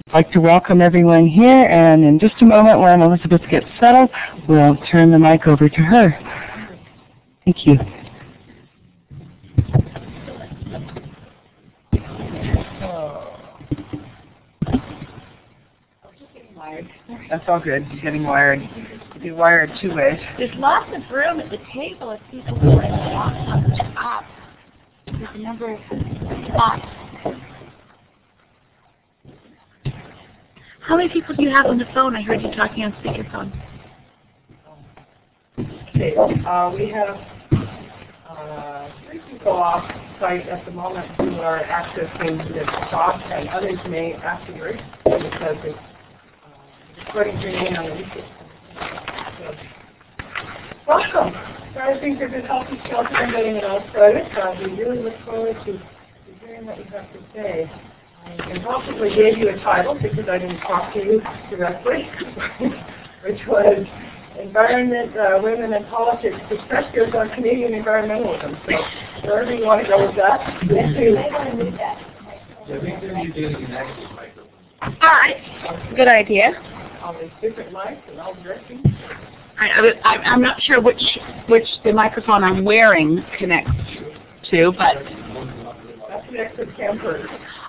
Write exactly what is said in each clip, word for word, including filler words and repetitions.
I'd like to welcome everyone here, and in just a moment when Elizabeth gets settled, we'll turn the mic over to her. Thank you. That's all good. You're getting wired. You get wired two ways. There's lots of room at the table if people who are in the box on the top. There's a number of spots. How many people do you have on the phone? I heard you talking on speakerphone. Okay, uh, we have uh, three people off site at the moment who are accessing the talk, and others may afterwards because it's uh, recording remain on the weekend. So, welcome. So I think you're good, healthy, shelter, and getting it all started. Uh, we really look forward to, to hearing what you have to say. And possibly gave you a title because I didn't talk to you directly, which was Environment, uh, Women and Politics, Perspectives on Canadian Environmentalism. So wherever you want to go with that, please do. All right. Good idea. All these different mics and all directions. I, I, I'm not sure which which the microphone I'm wearing connects to, but... That connects with camper.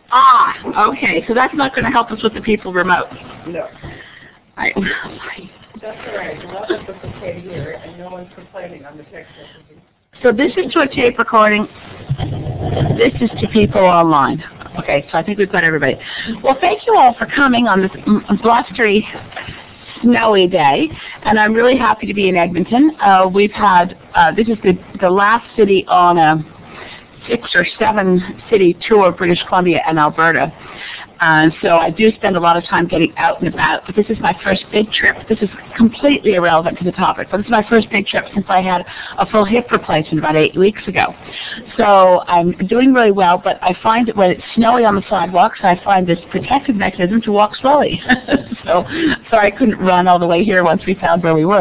Ah, okay. So that's not going to help us with the people remote. No. I, That's all right. Well, that's okay here, and no one's complaining on the text messaging. So this is to a tape recording. This is to people online. Okay, so I think we've got everybody. Well, thank you all for coming on this blustery, snowy day, and I'm really happy to be in Edmonton. Uh, we've had, uh, this is the, the last city on a six or seven city tour of British Columbia and Alberta. Uh, so I do spend a lot of time getting out and about, but this is my first big trip. This is completely irrelevant to the topic, but this is my first big trip since I had a full hip replacement about eight weeks ago. So I'm doing really well, but I find that when it's snowy on the sidewalks, I find this protective mechanism to walk slowly. so, so I couldn't run all the way here once we found where we were.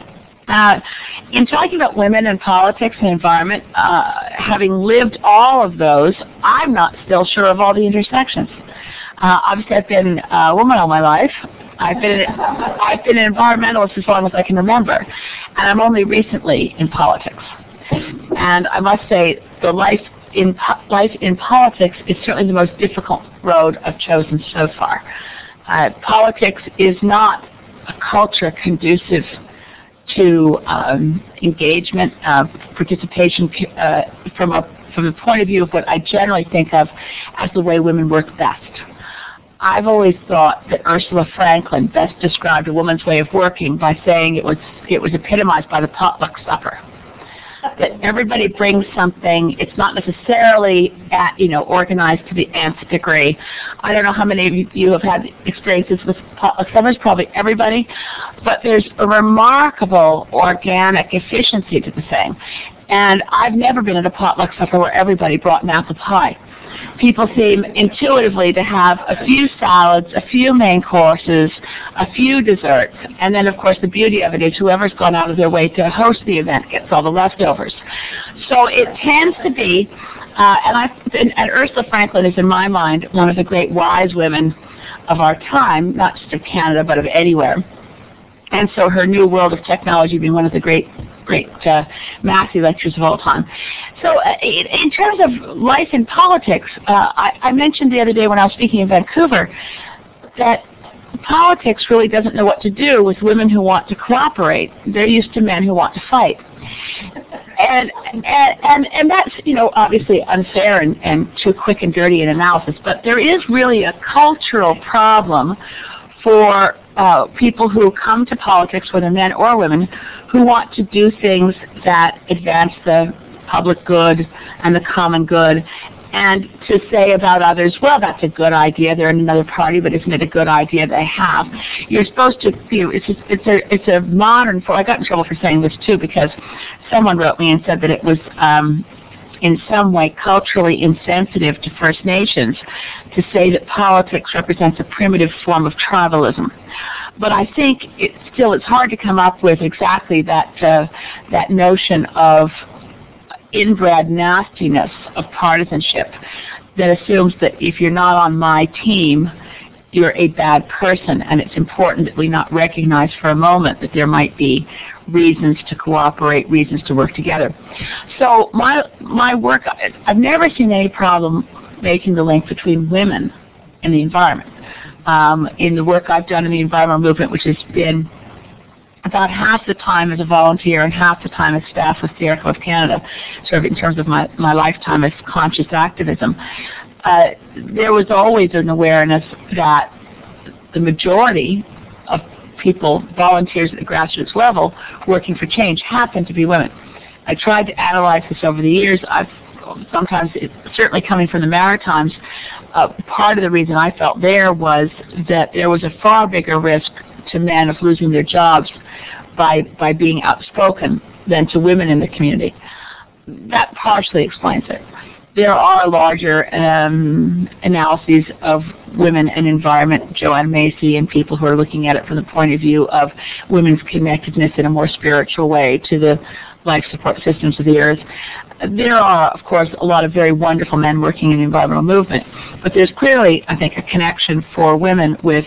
Uh, in talking about women and politics and environment, uh, having lived all of those, I'm not still sure of all the intersections. Uh, obviously, I've been a woman all my life. I've been I've been an environmentalist as long as I can remember, and I'm only recently in politics. And I must say, the life in life in politics is certainly the most difficult road I've chosen so far. Uh, politics is not a culture conducive to um, engagement, uh, participation uh, from a from the point of view of what I generally think of as the way women work best. I've always thought that Ursula Franklin best described a woman's way of working by saying it was it was epitomized by the potluck supper. That everybody brings something. It's not necessarily at, you know, organized to the nth degree. I don't know how many of you have had experiences with potluck suppers, probably everybody, but there's a remarkable organic efficiency to the thing. And I've never been at a potluck supper where everybody brought an apple pie. People seem intuitively to have a few salads, a few main courses, a few desserts, and then, of course, the beauty of it is whoever's gone out of their way to host the event gets all the leftovers. So it tends to be, uh, and, I, and, and Ursula Franklin is, in my mind, one of the great wise women of our time, not just of Canada, but of anywhere. And so her New World of Technology being one of the great great uh, Massey lectures of all time. So uh, in terms of life in politics, uh, I, I mentioned the other day when I was speaking in Vancouver that politics really doesn't know what to do with women who want to cooperate. They're used to men who want to fight. And, and, and, and that's, you know, obviously unfair and, and too quick and dirty an analysis, but there is really a cultural problem for uh, people who come to politics, whether men or women, who want to do things that advance the public good and the common good, and to say about others, well, that's a good idea, they're in another party, but isn't it a good idea they have? You're supposed to, you know, it's, just, it's, a, it's a modern form. I got in trouble for saying this, too, because someone wrote me and said that it was um, in some way culturally insensitive to First Nations to say that politics represents a primitive form of tribalism. But I think it still it's hard to come up with exactly that uh, that notion of inbred nastiness of partisanship that assumes that if you're not on my team, you're a bad person, and it's important that we not recognize for a moment that there might be reasons to cooperate, reasons to work together. So my my work, I've never seen any problem making the link between women and the environment. Um, in the work I've done in the environmental movement, which has been about half the time as a volunteer and half the time as staff with Sierra Club of Canada, sort of in terms of my, my lifetime as conscious activism, uh, there was always an awareness that the majority of people, volunteers at the grassroots level, working for change, happen to be women. I tried to analyze this over the years. I've sometimes, it, certainly coming from the Maritimes, uh, part of the reason I felt there was that there was a far bigger risk to men of losing their jobs by by being outspoken than to women in the community. That partially explains it. There are larger um, analyses of women and environment, Joanne Macy and people who are looking at it from the point of view of women's connectedness in a more spiritual way to the life support systems of the earth. There are, of course, a lot of very wonderful men working in the environmental movement, but there's clearly, I think, a connection for women with,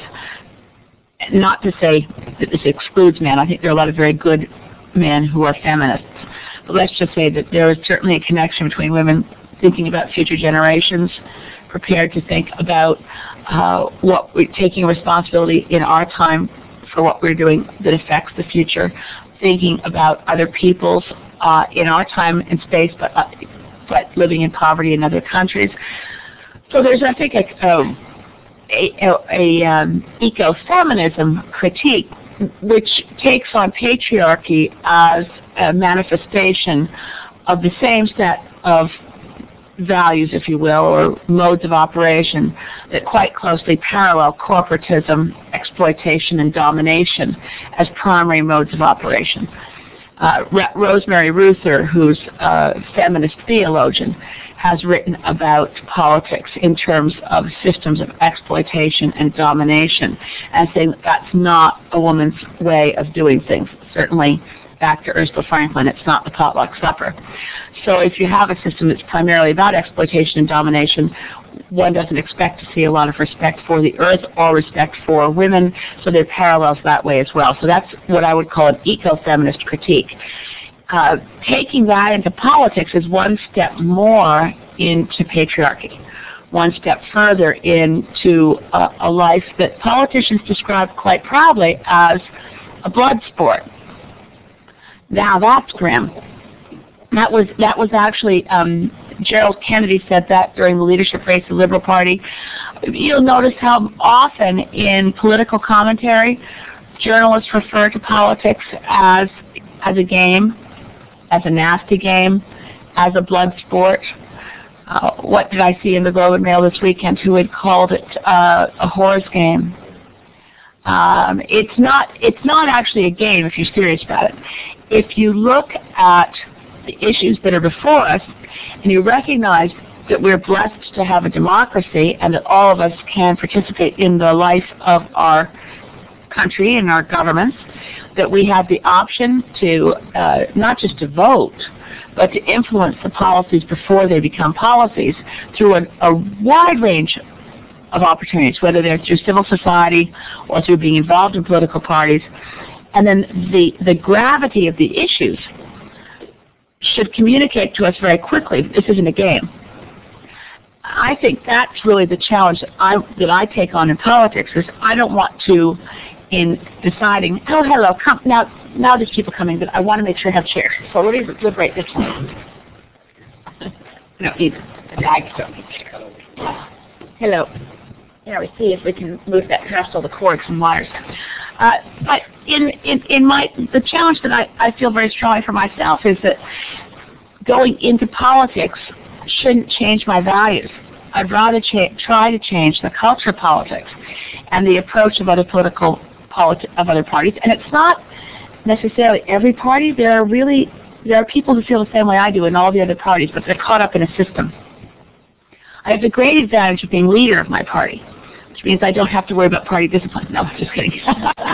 not to say that this excludes men, I think there are a lot of very good men who are feminists, but let's just say that there is certainly a connection between women thinking about future generations, prepared to think about uh, what we're taking responsibility in our time for what we're doing that affects the future, thinking about other people's uh, in our time and space, but uh, but living in poverty in other countries. So there's, I think, a, a, a, a um, ecofeminism critique which takes on patriarchy as a manifestation of the same set of values, if you will, or modes of operation that quite closely parallel corporatism, exploitation, and domination as primary modes of operation. Uh, Rosemary Ruther, who's a feminist theologian, has written about politics in terms of systems of exploitation and domination, and saying that that's not a woman's way of doing things. Certainly, back to Ursula Franklin, it's not the potluck supper. So if you have a system that's primarily about exploitation and domination, one doesn't expect to see a lot of respect for the earth or respect for women, so there are parallels that way as well. So that's what I would call an ecofeminist critique. Uh, taking that into politics is one step more into patriarchy, one step further into a, a life that politicians describe quite proudly as a blood sport. Now that's grim. That was that was actually um, Gerald Kennedy said that during the leadership race of the Liberal Party. You'll notice how often in political commentary, journalists refer to politics as as a game, as a nasty game, as a blood sport. Uh, what did I see in the Globe and Mail this weekend? Who had called it uh, a horse game? Um, it's not. It's not actually a game if you're serious about it. If you look at the issues that are before us, and you recognize that we're blessed to have a democracy, and that all of us can participate in the life of our country and our governments, that we have the option to uh, not just to vote, but to influence the policies before they become policies through a, a wide range of opportunities, whether they're through civil society or through being involved in political parties. And then the, the gravity of the issues should communicate to us very quickly this isn't a game. I think that's really the challenge that I, that I take on in politics, is I don't want to, in deciding, oh, hello, come, now, now there's people coming, but I want to make sure I have chairs. So let me liberate this one. I don't need a bag, so I need a chair. Hello. Now we see if we can move that past all the cords and wires. Uh, but in, in, in my, the challenge that I, I feel very strongly for myself is that going into politics shouldn't change my values. I'd rather cha- try to change the culture of politics and the approach of other political politi- of other parties. And it's not necessarily every party. There are really there are people who feel the same way I do in all the other parties, but they're caught up in a system. I have the great advantage of being leader of my party, which means I don't have to worry about party discipline. No, I'm just kidding.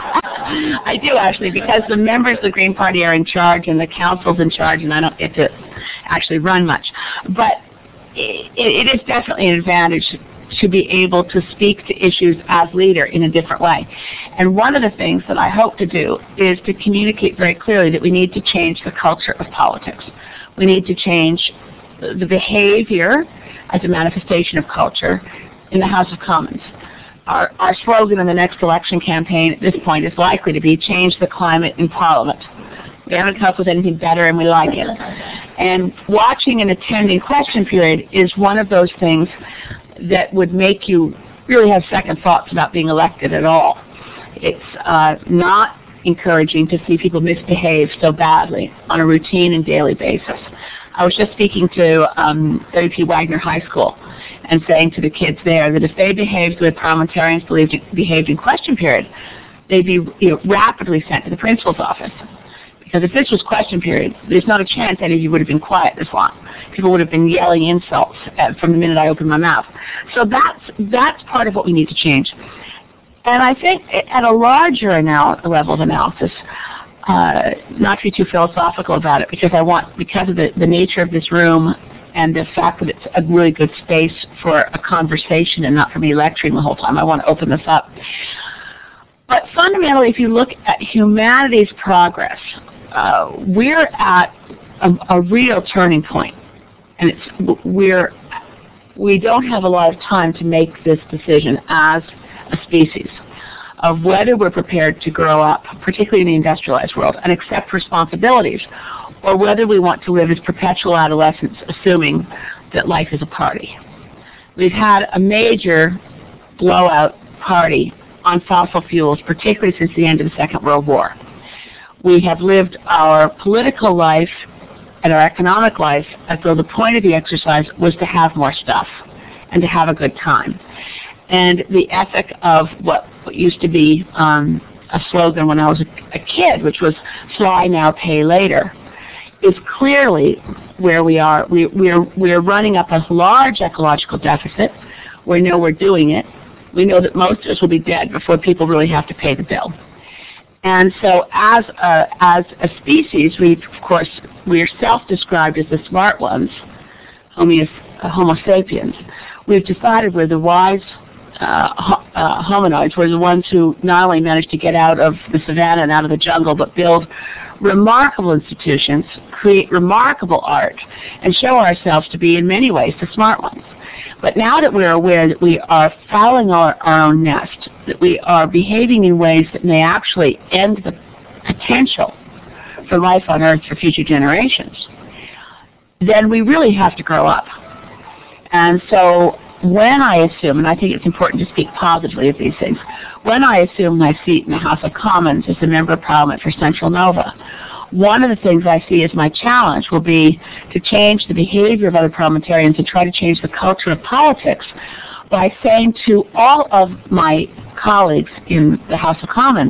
I do, actually, because the members of the Green Party are in charge and the council's in charge, and I don't get to actually run much. But it, it is definitely an advantage to be able to speak to issues as leader in a different way. And one of the things that I hope to do is to communicate very clearly that we need to change the culture of politics. We need to change the behavior as a manifestation of culture in the House of Commons. Our, our slogan in the next election campaign at this point is likely to be change the climate in Parliament. We haven't come up with anything better and we like it. And watching and attending question period is one of those things that would make you really have second thoughts about being elected at all. It's uh, not encouraging to see people misbehave so badly on a routine and daily basis. I was just speaking to um, W P Wagner High School and saying to the kids there that if they behaved the way parliamentarians believed behaved in question period, they'd be you know, rapidly sent to the principal's office. Because if this was question period, there's not a chance any of you would have been quiet this long. People would have been yelling insults from the minute I opened my mouth. So that's, that's part of what we need to change. And I think at a larger anal- level of analysis, uh, not to be too philosophical about it, because I want, because of the, the nature of this room and the fact that it's a really good space for a conversation and not for me lecturing the whole time, I want to open this up. But fundamentally, if you look at humanity's progress, uh, we're at a, a real turning point, and it's we're we don't have a lot of time to make this decision as a species of whether we're prepared to grow up, particularly in the industrialized world, and accept responsibilities, or whether we want to live as perpetual adolescents, assuming that life is a party. We've had a major blowout party on fossil fuels, particularly since the end of the Second World War. We have lived our political life and our economic life as though the point of the exercise was to have more stuff and to have a good time. And the ethic of what, what used to be um, a slogan when I was a, a kid, which was fly now, pay later, is clearly where we are. We, we're, we're running up a large ecological deficit. We know we're doing it. We know that most of us will be dead before people really have to pay the bill. And so as a, as a species, we, of course, we are self-described as the smart ones, homo, uh, homo sapiens. We've decided we're the wise uh, uh, hominoids. We're the ones who not only managed to get out of the savannah and out of the jungle, but build remarkable institutions, create remarkable art, and show ourselves to be, in many ways, the smart ones. But now that we're aware that we are fouling our, our own nest, that we are behaving in ways that may actually end the potential for life on Earth for future generations, then we really have to grow up. And so when I assume, and I think it's important to speak positively of these things, when I assume my seat in the House of Commons as a member of Parliament for Central Nova, one of the things I see as my challenge will be to change the behavior of other parliamentarians and try to change the culture of politics by saying to all of my colleagues in the House of Commons,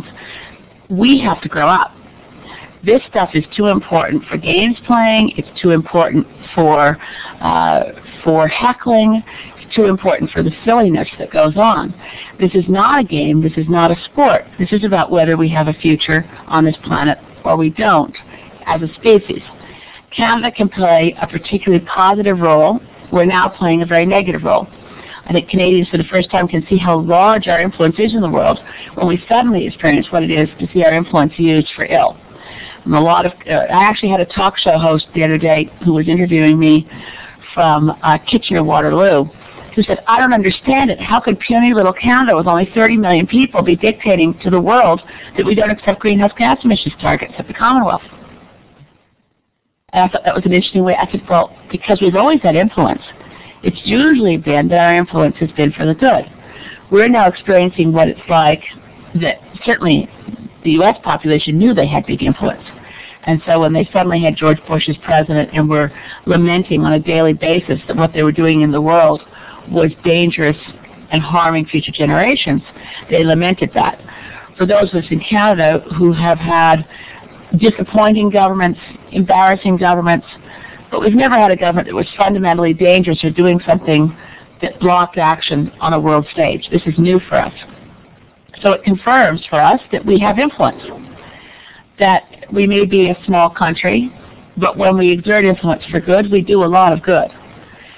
we have to grow up. This stuff is too important for games playing. It's too important for uh, for heckling. It's too important for the silliness that goes on. This is not a game. This is not a sport. This is about whether we have a future on this planet or we don't as a species. Canada can play a particularly positive role. We're now playing a very negative role. I think Canadians for the first time can see how large our influence is in the world when we suddenly experience what it is to see our influence used for ill. And a lot of, uh, I actually had a talk show host the other day who was interviewing me from uh, Kitchener-Waterloo, who said, I don't understand it. How could puny little Canada with only thirty million people be dictating to the world that we don't accept greenhouse gas emissions targets at the Commonwealth? And I thought that was an interesting way. I said, well, because we've always had influence. It's usually been that our influence has been for the good. We're now experiencing what it's like that certainly the U S population knew they had big influence. And so when they suddenly had George Bush as president and were lamenting on a daily basis that what they were doing in the world was dangerous and harming future generations, they lamented that. For those of us in Canada who have had disappointing governments, embarrassing governments, but we've never had a government that was fundamentally dangerous or doing something that blocked action on a world stage. This is new for us. So it confirms for us that we have influence, that we may be a small country, but when we exert influence for good, we do a lot of good.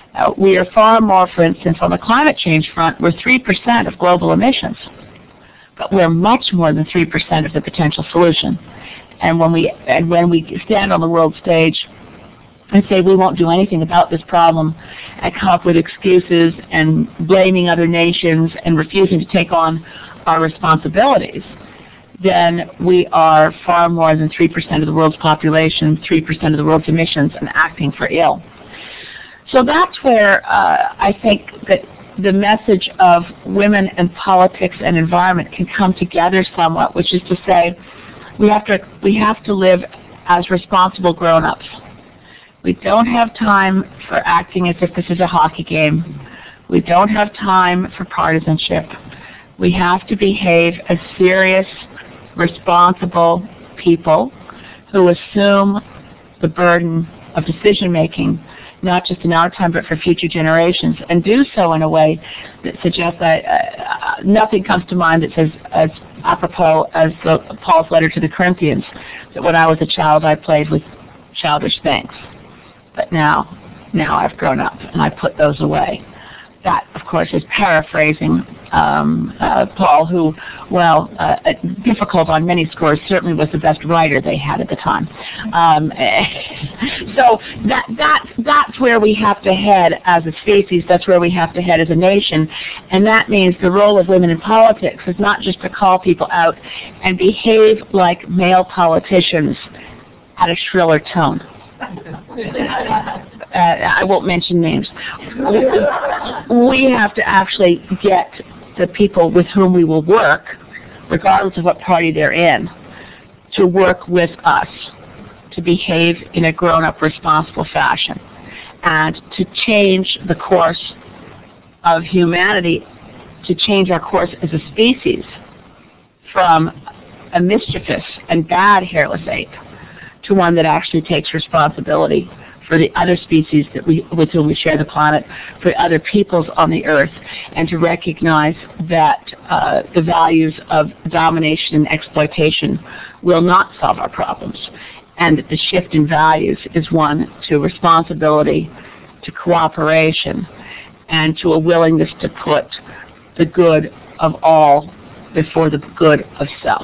Uh, we are far more, for instance, on the climate change front, we're three percent of global emissions. But we're much more than three percent of the potential solution. And when we and when we stand on the world stage and say we won't do anything about this problem and come up with excuses and blaming other nations and refusing to take on our responsibilities, then we are far more than three percent of the world's population, three percent of the world's emissions, and acting for ill. So that's where uh, I think that the message of women and politics and environment can come together somewhat, which is to say we have to, we have to live as responsible grown-ups. We don't have time for acting as if this is a hockey game. We don't have time for partisanship. We have to behave as serious, responsible people who assume the burden of decision-making, not just in our time but for future generations, and do so in a way that suggests that uh, nothing comes to mind that says as apropos as the, Paul's letter to the Corinthians, that when I was a child I played with childish things. But now, now I've grown up and I put those away. That, of course, is paraphrasing um, uh, Paul, who, well, uh, difficult on many scores, certainly was the best writer they had at the time. Um, so that, that, that's where we have to head as a species. That's where we have to head as a nation. And that means the role of women in politics is not just to call people out and behave like male politicians at a shriller tone. Uh, I won't mention names. We have to actually get the people with whom we will work, regardless of what party they're in, to work with us, to behave in a grown-up, responsible fashion, and to change the course of humanity, to change our course as a species from a mischievous and bad hairless ape to one that actually takes responsibility for the other species that we, with whom we share the planet, for other peoples on the earth, and to recognize that uh, the values of domination and exploitation will not solve our problems, and that the shift in values is one to responsibility, to cooperation, and to a willingness to put the good of all before the good of self.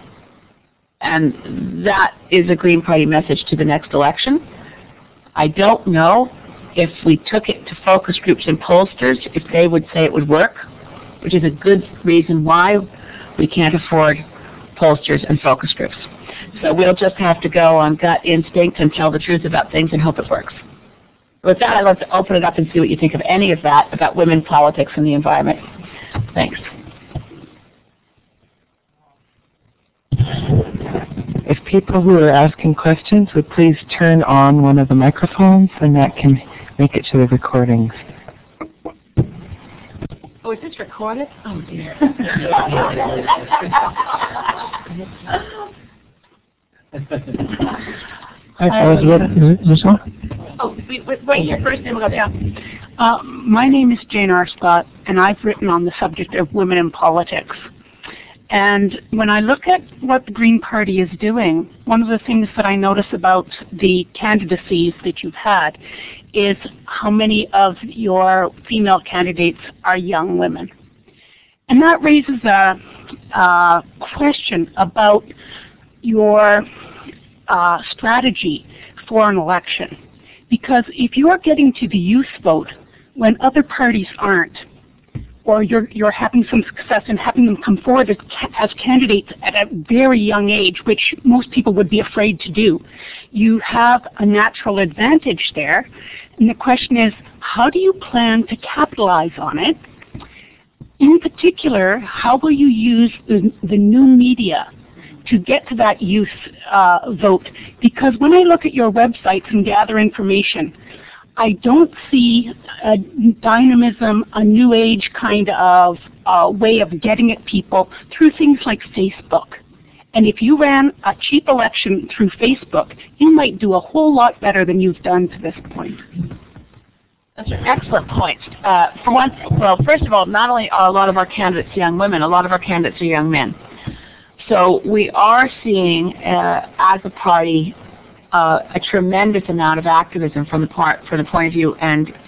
And that is a Green Party message to the next election. I don't know if we took it to focus groups and pollsters, if they would say it would work, which is a good reason why we can't afford pollsters and focus groups. So we'll just have to go on gut instinct and tell the truth about things and hope it works. With that, I'd love to open it up and see what you think of any of that about women, politics, and the environment. Thanks. If people who are asking questions would please turn on one of the microphones, and that can make it to the recordings. Oh, is this recorded? Oh, dear. Hi, is this on? Oh, wait, wait, wait here first, then we'll go down. Uh, my name is Jane Arscott, and I've written on the subject of women in politics. And when I look at what the Green Party is doing, one of the things that I notice about the candidacies that you've had is how many of your female candidates are young women. And that raises a, a question about your uh, strategy for an election. Because if you're getting to the youth vote when other parties aren't, or you're, you're having some success in having them come forward as, as candidates at a very young age, which most people would be afraid to do, you have a natural advantage there. And the question is, how do you plan to capitalize on it? In particular, how will you use the, the new media to get to that youth uh, vote? Because when I look at your websites and gather information, I don't see a dynamism, a new age kind of uh, way of getting at people through things like Facebook. And if you ran a cheap election through Facebook, you might do a whole lot better than you've done to this point. Those are excellent points. Uh, for one, well, first of all, not only are a lot of our candidates young women, a lot of our candidates are young men. So we are seeing, uh, as a party, Uh, a tremendous amount of activism from the part, from the point of view and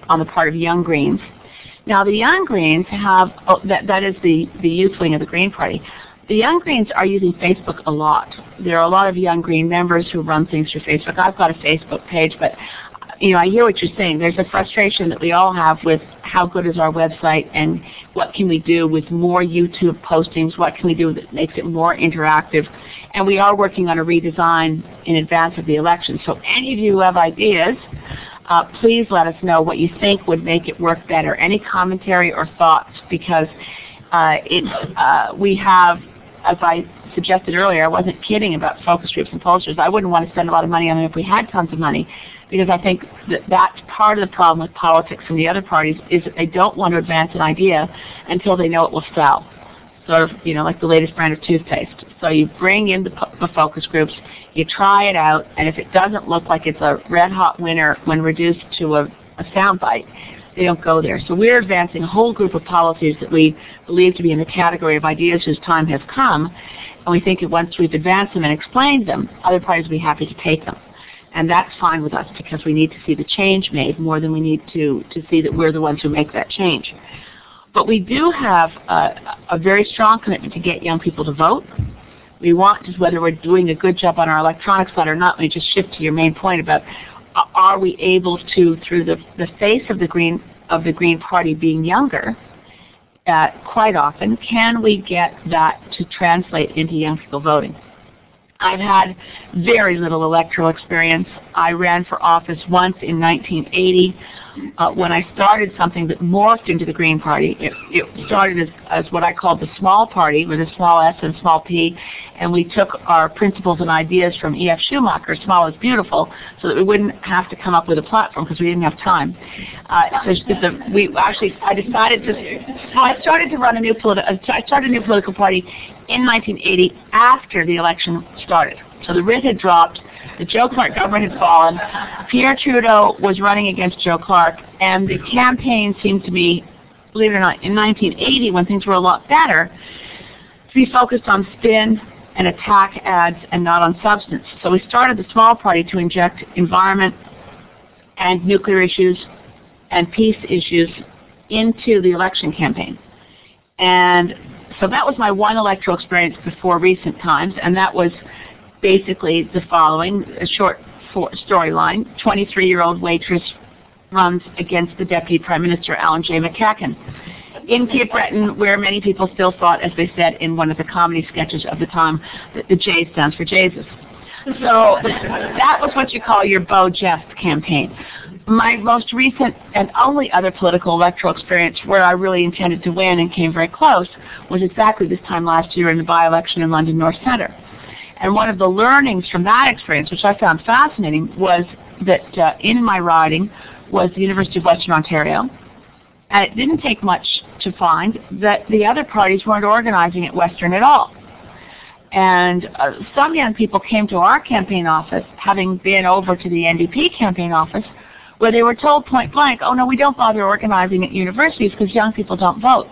on the part of Young Greens. Now, the Young Greens have, oh, that, that is the, the youth wing of the Green Party. The Young Greens are using Facebook a lot. There are a lot of Young Green members who run things through Facebook. I've got a Facebook page, but you know, I hear what you're saying. There's a frustration that we all have with how good is our website and what can we do with more YouTube postings, what can we do that makes it more interactive. And we are working on a redesign in advance of the election. So any of you who have ideas, uh, please let us know what you think would make it work better. Any commentary or thoughts, because uh, it, uh, we have, as I suggested earlier, I wasn't kidding about focus groups and pollsters. I wouldn't want to spend a lot of money on them if we had tons of money, because I think that that's part of the problem with politics and the other parties is that they don't want to advance an idea until they know it will sell. Sort of, you know, like the latest brand of toothpaste. So you bring in the, the focus groups, you try it out, and if it doesn't look like it's a red-hot winner when reduced to a, a soundbite, they don't go there. So we're advancing a whole group of policies that we believe to be in the category of ideas whose time has come, and we think that once we've advanced them and explained them, other parties will be happy to take them. And that's fine with us because we need to see the change made more than we need to, to see that we're the ones who make that change. But we do have a, a very strong commitment to get young people to vote. We want, just whether we're doing a good job on our electronic side or not, let me just shift to your main point about are we able to, through the, the face of the Green, of the Green Party being younger, uh, quite often, can we get that to translate into young people voting? I've had very little electoral experience. I ran for office once in nineteen eighty uh, when I started something that morphed into the Green Party. It, it started as, as what I called the small party with a small s and small p, and we took our principles and ideas from E F Schumacher, Small is Beautiful, so that we wouldn't have to come up with a platform because we didn't have time. Uh, so the, we actually, I decided to, so I started to run a new political, I started a new political party in nineteen eighty after the election started. So the writ had dropped, the Joe Clark government had fallen, Pierre Trudeau was running against Joe Clark, and the campaign seemed to be, believe it or not, in nineteen eighty when things were a lot better, to be focused on spin and attack ads and not on substance. So we started the small party to inject environment and nuclear issues and peace issues into the election campaign. And so that was my one electoral experience before recent times, and that was basically the following, a short storyline. twenty-three-year-old waitress runs against the Deputy Prime Minister, Alan J. McEachen, in Cape Breton, where many people still thought, as they said in one of the comedy sketches of the time, that the J stands for Jesus. So that was what you call your Beau Jest campaign. My most recent and only other political electoral experience where I really intended to win and came very close was exactly this time last year in the by-election in London North Centre. And one of the learnings from that experience, which I found fascinating, was that uh, in my riding was the University of Western Ontario. And it didn't take much to find that the other parties weren't organizing at Western at all. And uh, some young people came to our campaign office, having been over to the N D P campaign office, where they were told point blank, oh no, we don't bother organizing at universities because young people don't vote.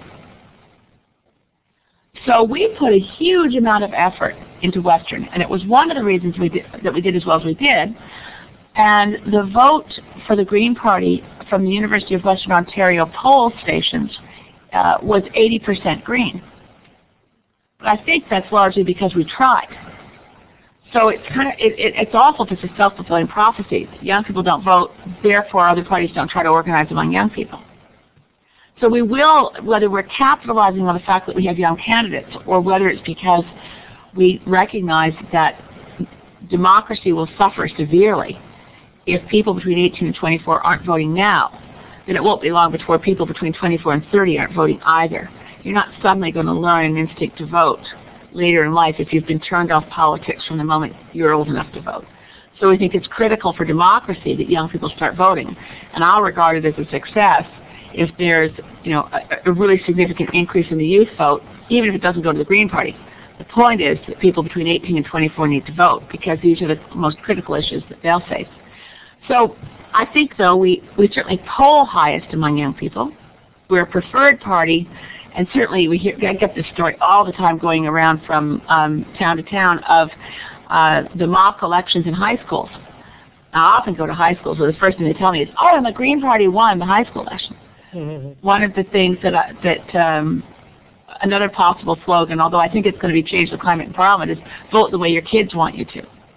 So we put a huge amount of effort into Western, and it was one of the reasons we did, that we did as well as we did. And the vote for the Green Party from the University of Western Ontario poll stations uh, was eighty percent Green. But I think that's largely because we tried. So it's kind of it, it, it's awful if it's a self-fulfilling prophecy. Young people don't vote, therefore other parties don't try to organize among young people. So we will, whether we're capitalizing on the fact that we have young candidates, or whether it's because we recognize that democracy will suffer severely if people between eighteen and twenty-four aren't voting now, then it won't be long before people between twenty-four and thirty aren't voting either. You're not suddenly going to learn an instinct to vote later in life if you've been turned off politics from the moment you're old enough to vote. So we think it's critical for democracy that young people start voting. And I'll regard it as a success if there's, you know, a, a really significant increase in the youth vote, even if it doesn't go to the Green Party. The point is that people between eighteen and twenty-four need to vote because these are the most critical issues that they'll face. So I think, though, we, we certainly poll highest among young people. We're a preferred party, and certainly we hear, I get this story all the time going around from um, town to town of uh, the mock elections in high schools. I often go to high schools where the first thing they tell me is, oh, and the Green Party won the high school election. Mm-hmm. One of the things that, I, that um, another possible slogan, although I think it's going to be changed to climate and parliament, is vote the way your kids want you to.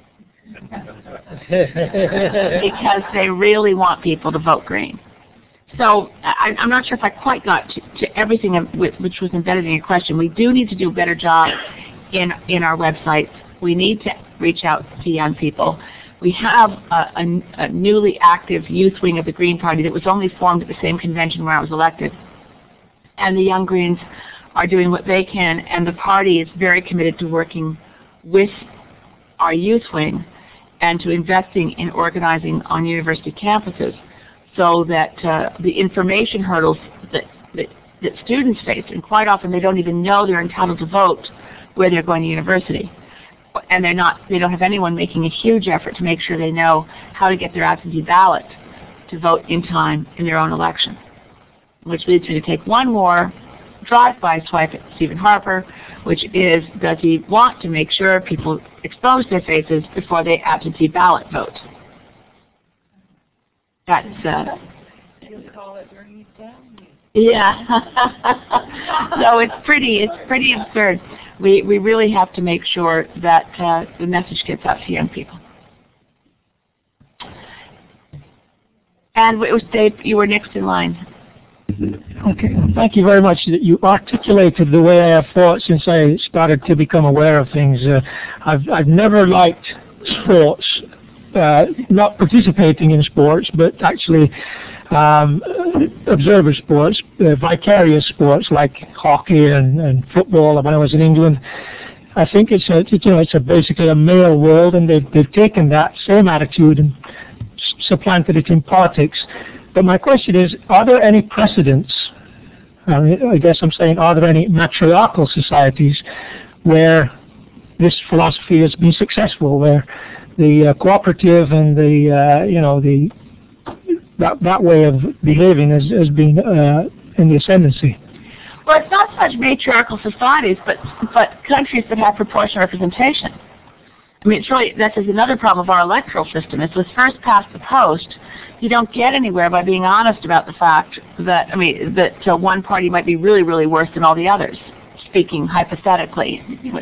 Because they really want people to vote green. So I, I'm not sure if I quite got to, to everything of, which was embedded in your question. We do need to do a better job in in our websites. We need to reach out to young people. We have a, a, a newly active youth wing of the Green Party that was only formed at the same convention where I was elected. And the Young Greens are doing what they can, and the party is very committed to working with our youth wing and to investing in organizing on university campuses so that uh, the information hurdles that, that, that students face, and quite often they don't even know they're entitled to vote where they're going to university. And they're not, they don't have anyone making a huge effort to make sure they know how to get their absentee ballot to vote in time in their own election. Which leads me to take one more drive-by swipe at Stephen Harper, which is, does he want to make sure people expose their faces before they absentee ballot vote? That's, uh... yeah. So it's pretty, it's pretty absurd. We, we really have to make sure that uh, the message gets out to young people. And it was Dave, you were next in line. Okay, thank you very much. You articulated the way I have thought since I started to become aware of things. Uh, I've, I've never liked sports, uh, not participating in sports, but actually um, observer sports, uh, vicarious sports like hockey and, and football. When I was in England, I think it's a, you know, it's a basically a male world, and they've, they've taken that same attitude and supplanted it in politics. But my question is, are there any precedents, I, mean, I guess I'm saying, are there any matriarchal societies where this philosophy has been successful, where the uh, cooperative and the, uh, you know, the that, that way of behaving has, has been uh, in the ascendancy? Well, it's not so much matriarchal societies, but, but countries that have proportional representation. I mean, it's really, that is another problem of our electoral system. It's this first past the post. You don't get anywhere by being honest about the fact that, I mean, that uh, one party might be really, really worse than all the others, speaking hypothetically.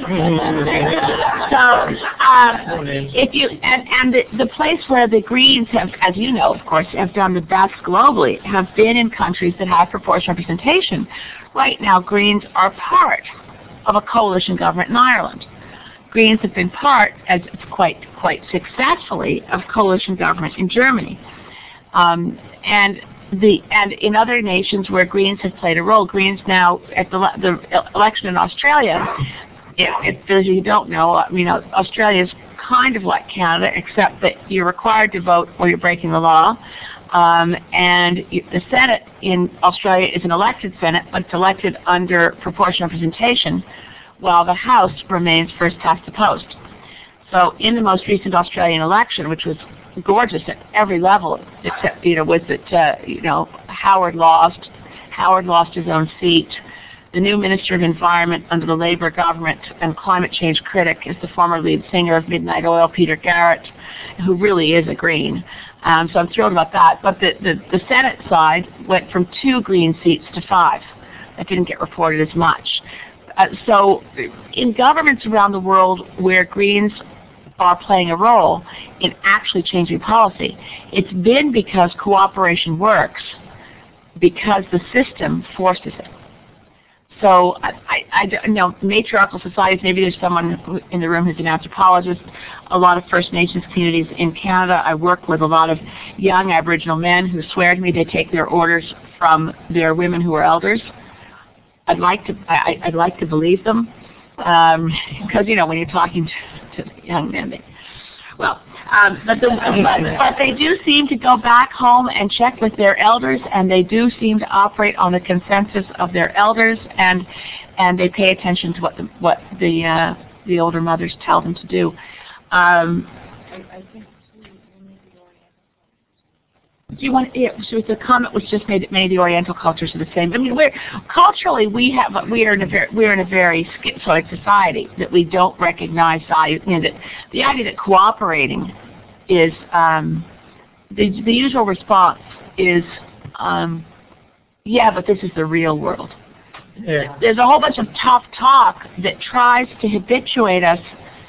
So, um, if you, and, and the, the place where the Greens have, as you know, of course, have done the best globally, have been in countries that have proportional representation. Right now, Greens are part of a coalition government in Ireland. Greens have been part, as quite quite successfully, of coalition government in Germany, um, and the and in other nations where Greens have played a role. Greens now at the, the election in Australia, if, if you don't know, I mean, Australia is kind of like Canada, except that you're required to vote or you're breaking the law. Um, and the Senate in Australia is an elected Senate, but it's elected under proportional representation, while the House remains first past the post. So in the most recent Australian election, which was gorgeous at every level, except, you know, was that, uh, you know, Howard lost. Howard lost his own seat. The new Minister of Environment under the Labour government and climate change critic is the former lead singer of Midnight Oil, Peter Garrett, who really is a Green. Um, so I'm thrilled about that. But the, the, the Senate side went from two Green seats to five. That didn't get reported as much. Uh, so in governments around the world where Greens are playing a role in actually changing policy, it's been because cooperation works, because the system forces it. So I, I, I don't know, matriarchal societies, maybe there's someone who, in the room who's an anthropologist. A lot of First Nations communities in Canada. I work with a lot of young Aboriginal men who swear to me they take their orders from their women who are elders. I'd like to, I, I'd like to believe them, because um, you know when you're talking to, to young men, they, well, um, but, the, but, but they do seem to go back home and check with their elders, and they do seem to operate on the consensus of their elders, and and they pay attention to what the what the uh, the older mothers tell them to do. Um, Do you want? Yeah, so the comment was just made that many of the Oriental cultures are the same. I mean, we're culturally we have we are in a very we're in a very schizoid society that we don't recognize value. You know, that the idea that cooperating is um, the, the usual response is, um, yeah, but this is the real world. Yeah. There's a whole bunch of tough talk that tries to habituate us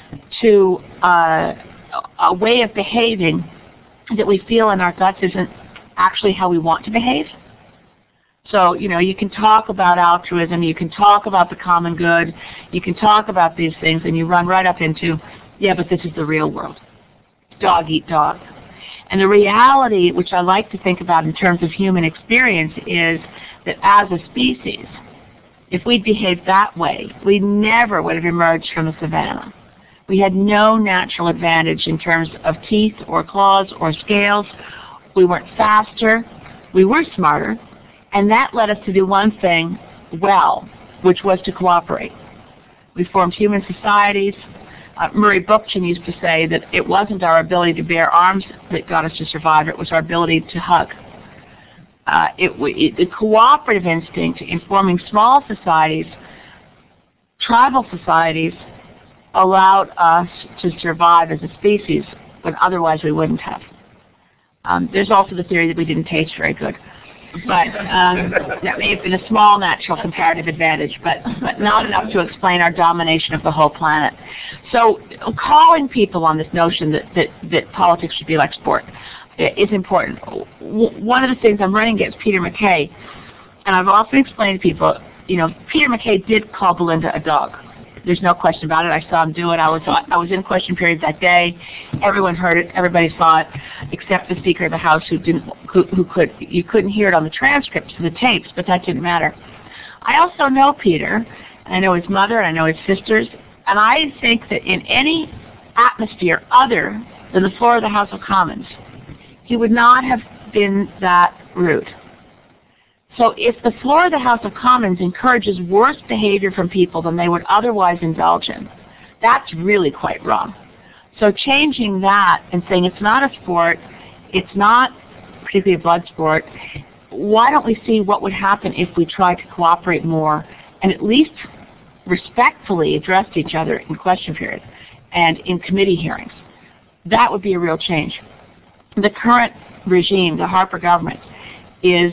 to uh, a way of behaving that we feel in our guts isn't actually how we want to behave. So, you know, you can talk about altruism, you can talk about the common good, you can talk about these things, and you run right up into, yeah, but this is the real world. Dog eat dog. And the reality, which I like to think about in terms of human experience, is that as a species, if we'd behaved that way, we never would have emerged from the savannah. We had no natural advantage in terms of teeth or claws or scales. We weren't faster. We were smarter. And that led us to do one thing well, which was to cooperate. We formed human societies. Uh, Murray Bookchin used to say that it wasn't our ability to bear arms that got us to survive. It was our ability to hug. Uh, it, it, the cooperative instinct in forming small societies, tribal societies, allowed us to survive as a species when otherwise we wouldn't have. Um, there's also the theory that we didn't taste very good. But um, that may have been a small natural comparative advantage, but, but not enough to explain our domination of the whole planet. So calling people on this notion that, that, that politics should be like sport is important. One of the things I'm running against Peter MacKay, and I've often explained to people, you know, Peter MacKay did call Belinda a dog. There's no question about it. I saw him do it. I was I was in question period that day. Everyone heard it. Everybody saw it, except the Speaker of the House, who didn't, who, who could. You couldn't hear it on the transcripts of the tapes, but that didn't matter. I also know Peter, and I know his mother, and I know his sisters, and I think that in any atmosphere other than the floor of the House of Commons, he would not have been that rude. So if the floor of the House of Commons encourages worse behavior from people than they would otherwise indulge in, that's really quite wrong. So changing that and saying it's not a sport, it's not particularly a blood sport, why don't we see what would happen if we tried to cooperate more and at least respectfully addressed each other in question period and in committee hearings? That would be a real change. The current regime, the Harper government, is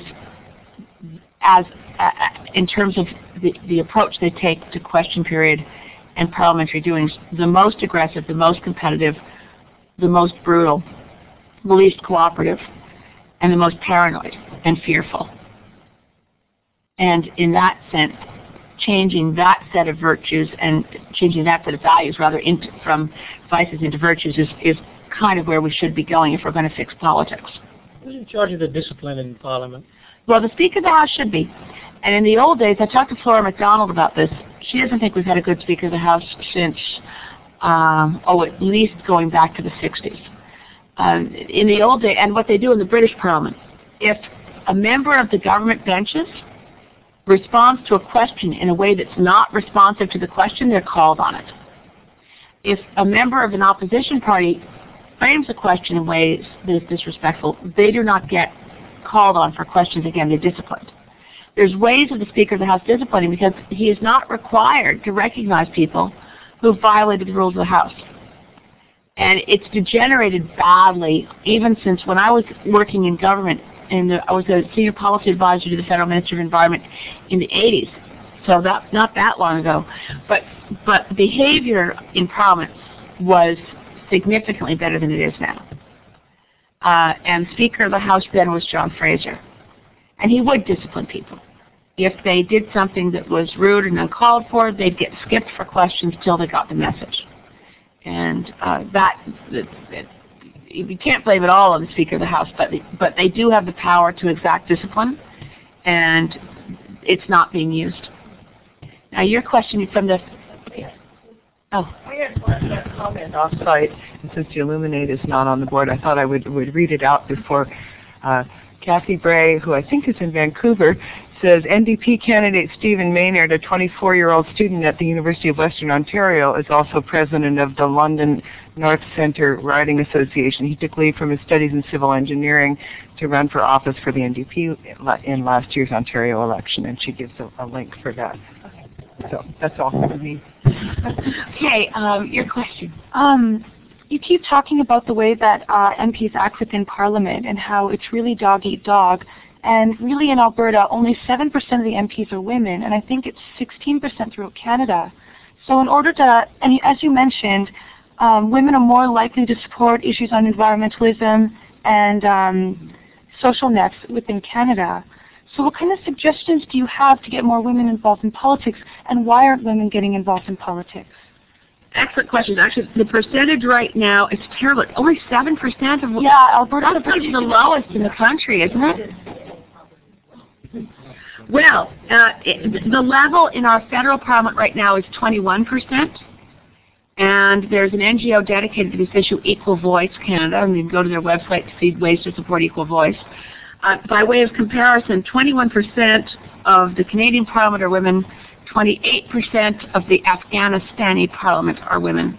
as uh, in terms of the, the approach they take to question period and parliamentary doings, the most aggressive, the most competitive, the most brutal, the least cooperative, and the most paranoid and fearful. And in that sense, changing that set of virtues and changing that set of values rather into, from vices into virtues is, is kind of where we should be going if we're going to fix politics. Who's in charge of the discipline in Parliament? Well, the Speaker of the House should be. And in the old days, I talked to Flora MacDonald about this. She doesn't think we've had a good Speaker of the House since, um, oh, at least going back to the sixties. Um, in the old days, and what they do in the British Parliament, if a member of the government benches responds to a question in a way that's not responsive to the question, they're called on it. If a member of an opposition party frames a question in ways that is disrespectful, they do not get called on for questions again. They're disciplined. There's ways of the Speaker of the House disciplining because he is not required to recognize people who've violated the rules of the House. And it's degenerated badly even since when I was working in government, and I was a senior policy advisor to the Federal Minister of Environment in the eighties. So that not that long ago. But but behavior in Parliament was significantly better than it is now. Uh, and Speaker of the House then was John Fraser. And he would discipline people. If they did something that was rude and uncalled for, they'd get skipped for questions till they got the message. And uh, that, that, that, you can't blame it all on the Speaker of the House, but, but they do have the power to exact discipline, and it's not being used. Now your question from the... Oh. I had one uh, comment off-site, and since the Illuminate is not on the board, I thought I would, would read it out before uh, Kathy Bray, who I think is in Vancouver, says, N D P candidate Stephen Maynard, a twenty-four-year-old student at the University of Western Ontario, is also president of the London North Centre Riding Association. He took leave from his studies in civil engineering to run for office for the N D P in last year's Ontario election, and she gives a, a link for that. So that's all for me. Okay, um, your question. Um, you keep talking about the way that uh, M Ps act within Parliament and how it's really dog-eat-dog. And really in Alberta, only seven percent of the M Ps are women, and I think it's sixteen percent throughout Canada. So in order to, and as you mentioned, um, women are more likely to support issues on environmentalism and um, social nets within Canada. So what kind of suggestions do you have to get more women involved in politics, and why aren't women getting involved in politics? Excellent question. Actually, the percentage right now is terrible. Only seven percent of women. Yeah, Alberta That's probably the lowest in the country, isn't it? Well, uh, it, the level in our federal parliament right now is twenty-one percent. And there's an N G O dedicated to this issue, Equal Voice Canada, and you can go to their website to see ways to support equal voice. Uh, by way of comparison, twenty-one percent of the Canadian Parliament are women, twenty-eight percent of the Afghanistani Parliament are women.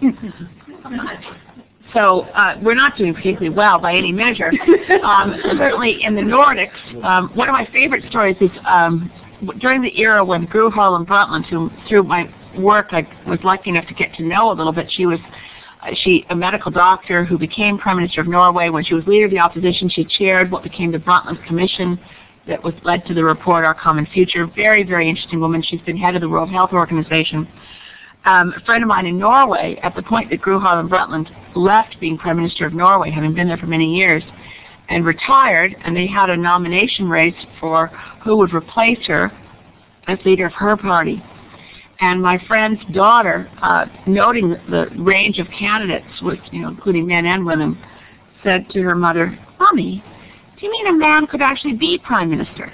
So uh, we're not doing particularly well by any measure. Um, certainly in the Nordics, um, one of my favorite stories is um, during the era when Gro Harlem Brundtland, who through my work I was lucky enough to get to know a little bit, she was Uh, she, a medical doctor who became Prime Minister of Norway. When she was leader of the opposition, she chaired what became the Brundtland Commission that was led to the report, Our Common Future. Very, very interesting woman. She's been head of the World Health Organization. Um, a friend of mine in Norway, at the point that Gro Harlem Brundtland left being Prime Minister of Norway, having been there for many years, and retired, and they had a nomination race for who would replace her as leader of her party. And my friend's daughter, uh, noting the range of candidates, with, you know, including men and women, said to her mother, "Mommy, do you mean a man could actually be Prime Minister?"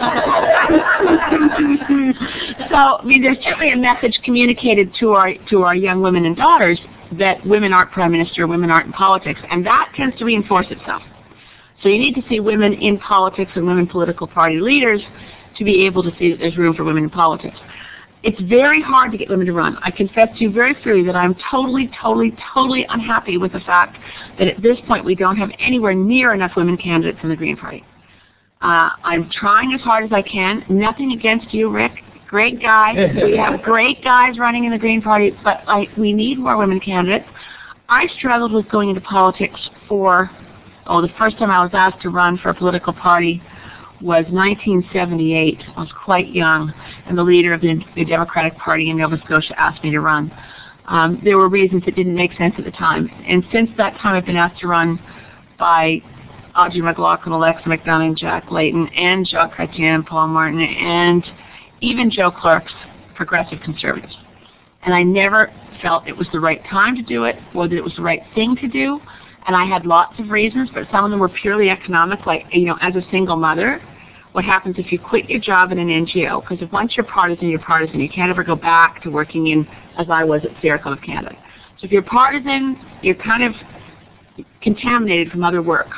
So, I mean, there's certainly a message communicated to our to our young women and daughters that women aren't Prime Minister, women aren't in politics, and that tends to reinforce itself. So you need to see women in politics and women political party leaders to be able to see that there's room for women in politics. It's very hard to get women to run. I confess to you very freely that I'm totally, totally, totally unhappy with the fact that at this point we don't have anywhere near enough women candidates in the Green Party. Uh, I'm trying as hard as I can. Nothing against you, Rick. Great guy. We have great guys running in the Green Party, but I, we need more women candidates. I struggled with going into politics for, oh, the first time I was asked to run for a political party was nineteen seventy-eight. I was quite young, and the leader of the, the Democratic Party in Nova Scotia asked me to run. Um, there were reasons that didn't make sense at the time, and since that time I've been asked to run by Audrey McLaughlin, Alexa McDonough, Jack Layton, and Jacques Chrétien, Paul Martin, and even Joe Clark's Progressive Conservatives. And I never felt it was the right time to do it, or that it was the right thing to do. And I had lots of reasons, but some of them were purely economic, like, you know, as a single mother, what happens if you quit your job in an N G O? Because if once you're partisan, you're partisan. You can't ever go back to working in, as I was at Sierra Club of Canada. So if you're partisan, you're kind of contaminated from other work.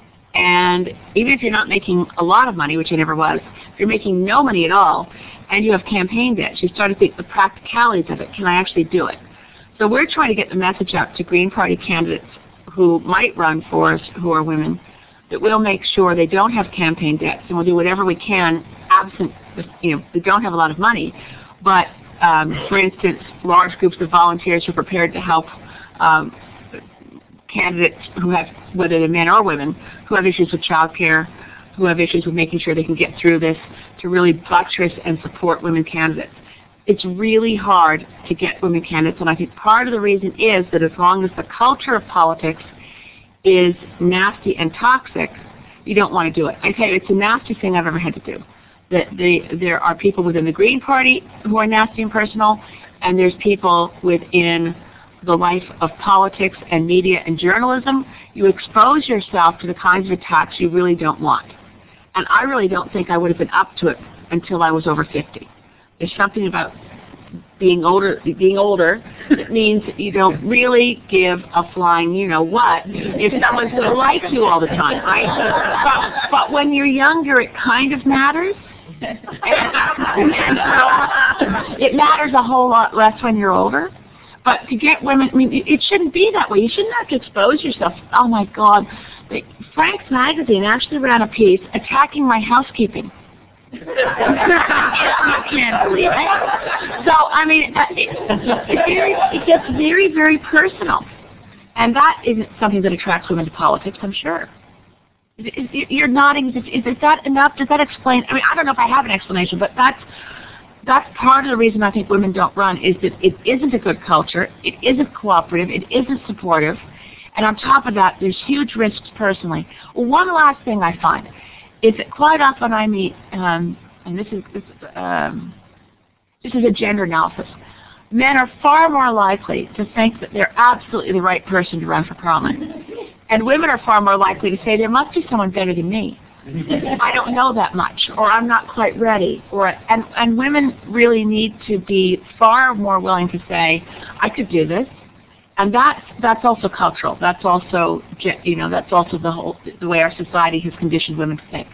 And even if you're not making a lot of money, which I never was, if you're making no money at all, and you have campaign debts, you start to think the practicalities of it. Can I actually do it? So we're trying to get the message out to Green Party candidates who might run for us, who are women, that we'll make sure they don't have campaign debts, and we'll do whatever we can, absent, you know, we don't have a lot of money, but, um, for instance, large groups of volunteers who are prepared to help um, candidates who have, whether they're men or women, who have issues with childcare, who have issues with making sure they can get through this, to really buttress and support women candidates. It's really hard to get women candidates, and I think part of the reason is that as long as the culture of politics is nasty and toxic, you don't want to do it. I tell you, it's the nastiest thing I've ever had to do. That the, there are people within the Green Party who are nasty and personal, and there's people within the life of politics and media and journalism. You expose yourself to the kinds of attacks you really don't want. And I really don't think I would have been up to it until I was over fifty. There's something about being older, being older, that means that you don't really give a flying you-know-what if someone's going to like you all the time, right? But, but when you're younger, it kind of matters. And, and so it matters a whole lot less when you're older. But to get women, I mean, it, it shouldn't be that way. You shouldn't have to expose yourself. Oh, my God. Frank's Magazine actually ran a piece attacking my housekeeping. I can't believe it. So, I mean, it, it, very, it gets very, very personal. And that isn't something that attracts women to politics, I'm sure. Is, is, you're nodding. Is, is that enough? Does that explain? I mean, I don't know if I have an explanation, but that's that's part of the reason I think women don't run, is that it isn't a good culture, it isn't cooperative, it isn't supportive, and on top of that, there's huge risks personally. One last thing I find is that quite often I meet, um, and this is this, um, this is a gender analysis. Men are far more likely to think that they're absolutely the right person to run for parliament. And women are far more likely to say, there must be someone better than me. I don't know that much, or I'm not quite ready. Or and, and women really need to be far more willing to say, I could do this. And that's, that's also cultural. That's also, you know, that's also the whole, the way our society has conditioned women to think.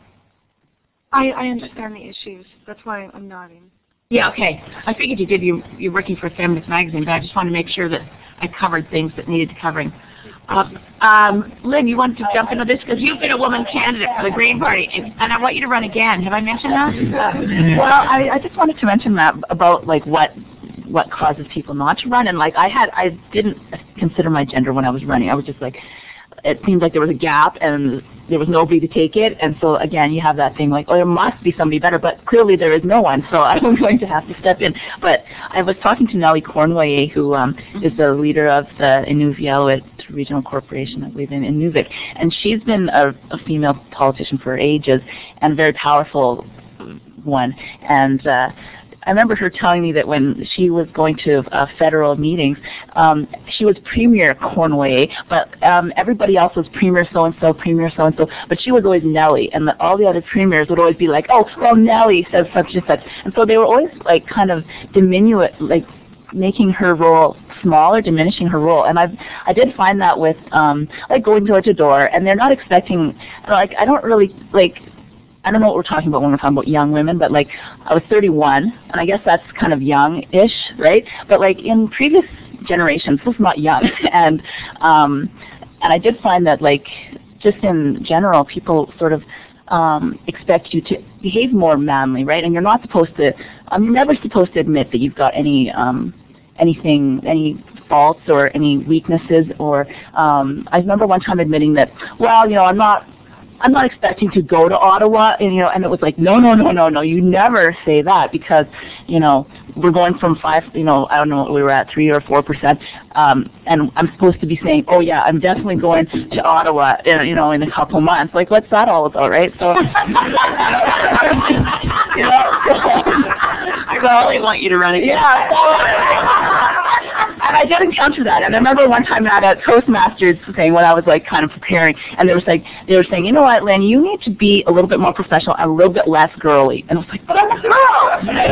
I, I understand the issues. That's why I'm nodding. Yeah, okay. I figured you did. You, you're working for a feminist magazine, but I just wanted to make sure that I covered things that needed covering. Uh, um, Lynn, you wanted to jump into this because you've been a woman candidate for the Green Party, and, and I want you to run again. Have I mentioned that? Well, I, I just wanted to mention that about like what what causes people not to run, and like I had, I didn't consider my gender when I was running. I was just like, it seemed like there was a gap and there was nobody to take it, and so again you have that thing like, oh, there must be somebody better, but clearly there is no one, so I'm going to have to step in. But I was talking to Nellie Cornway, who um, is the leader of the Inuvialuit Regional Corporation, I believe, in Inuvik, and she's been a, a female politician for ages and a very powerful one. And uh, I remember her telling me that when she was going to uh, federal meetings, um, she was Premier Cornway, but um, everybody else was Premier so-and-so, Premier so-and-so, but she was always Nellie, and the, all the other premiers would always be like, oh, well, Nellie says such and such. And so they were always like kind of diminutive, like making her role smaller, diminishing her role. And I I did find that with um, like going door to door, and they're not expecting, like I don't really, like, I don't know what we're talking about when we're talking about young women, but like I was thirty-one, and I guess that's kind of young-ish, right? But like in previous generations, this is not young, and um, and I did find that like just in general, people sort of um, expect you to behave more manly, right? And you're not supposed to, um, you're never supposed to admit that you've got any um, anything, any faults or any weaknesses. Or um, I remember one time admitting that, well, you know, I'm not. I'm not expecting to go to Ottawa, and you know, and it was like, no, no, no, no, no, you never say that, because, you know, we're going from five, you know, I don't know, we were at three or four percent, um, and I'm supposed to be saying, oh yeah, I'm definitely going to Ottawa, uh, you know, in a couple months. Like, what's that all about, right? So, you know, I really want you to run again. Yeah. And I did encounter that, and I remember one time at a Toastmasters thing when I was like kind of preparing, and they were like, they were saying, you know what, Lynn, you need to be a little bit more professional and a little bit less girly. And I was like, but I'm a girl.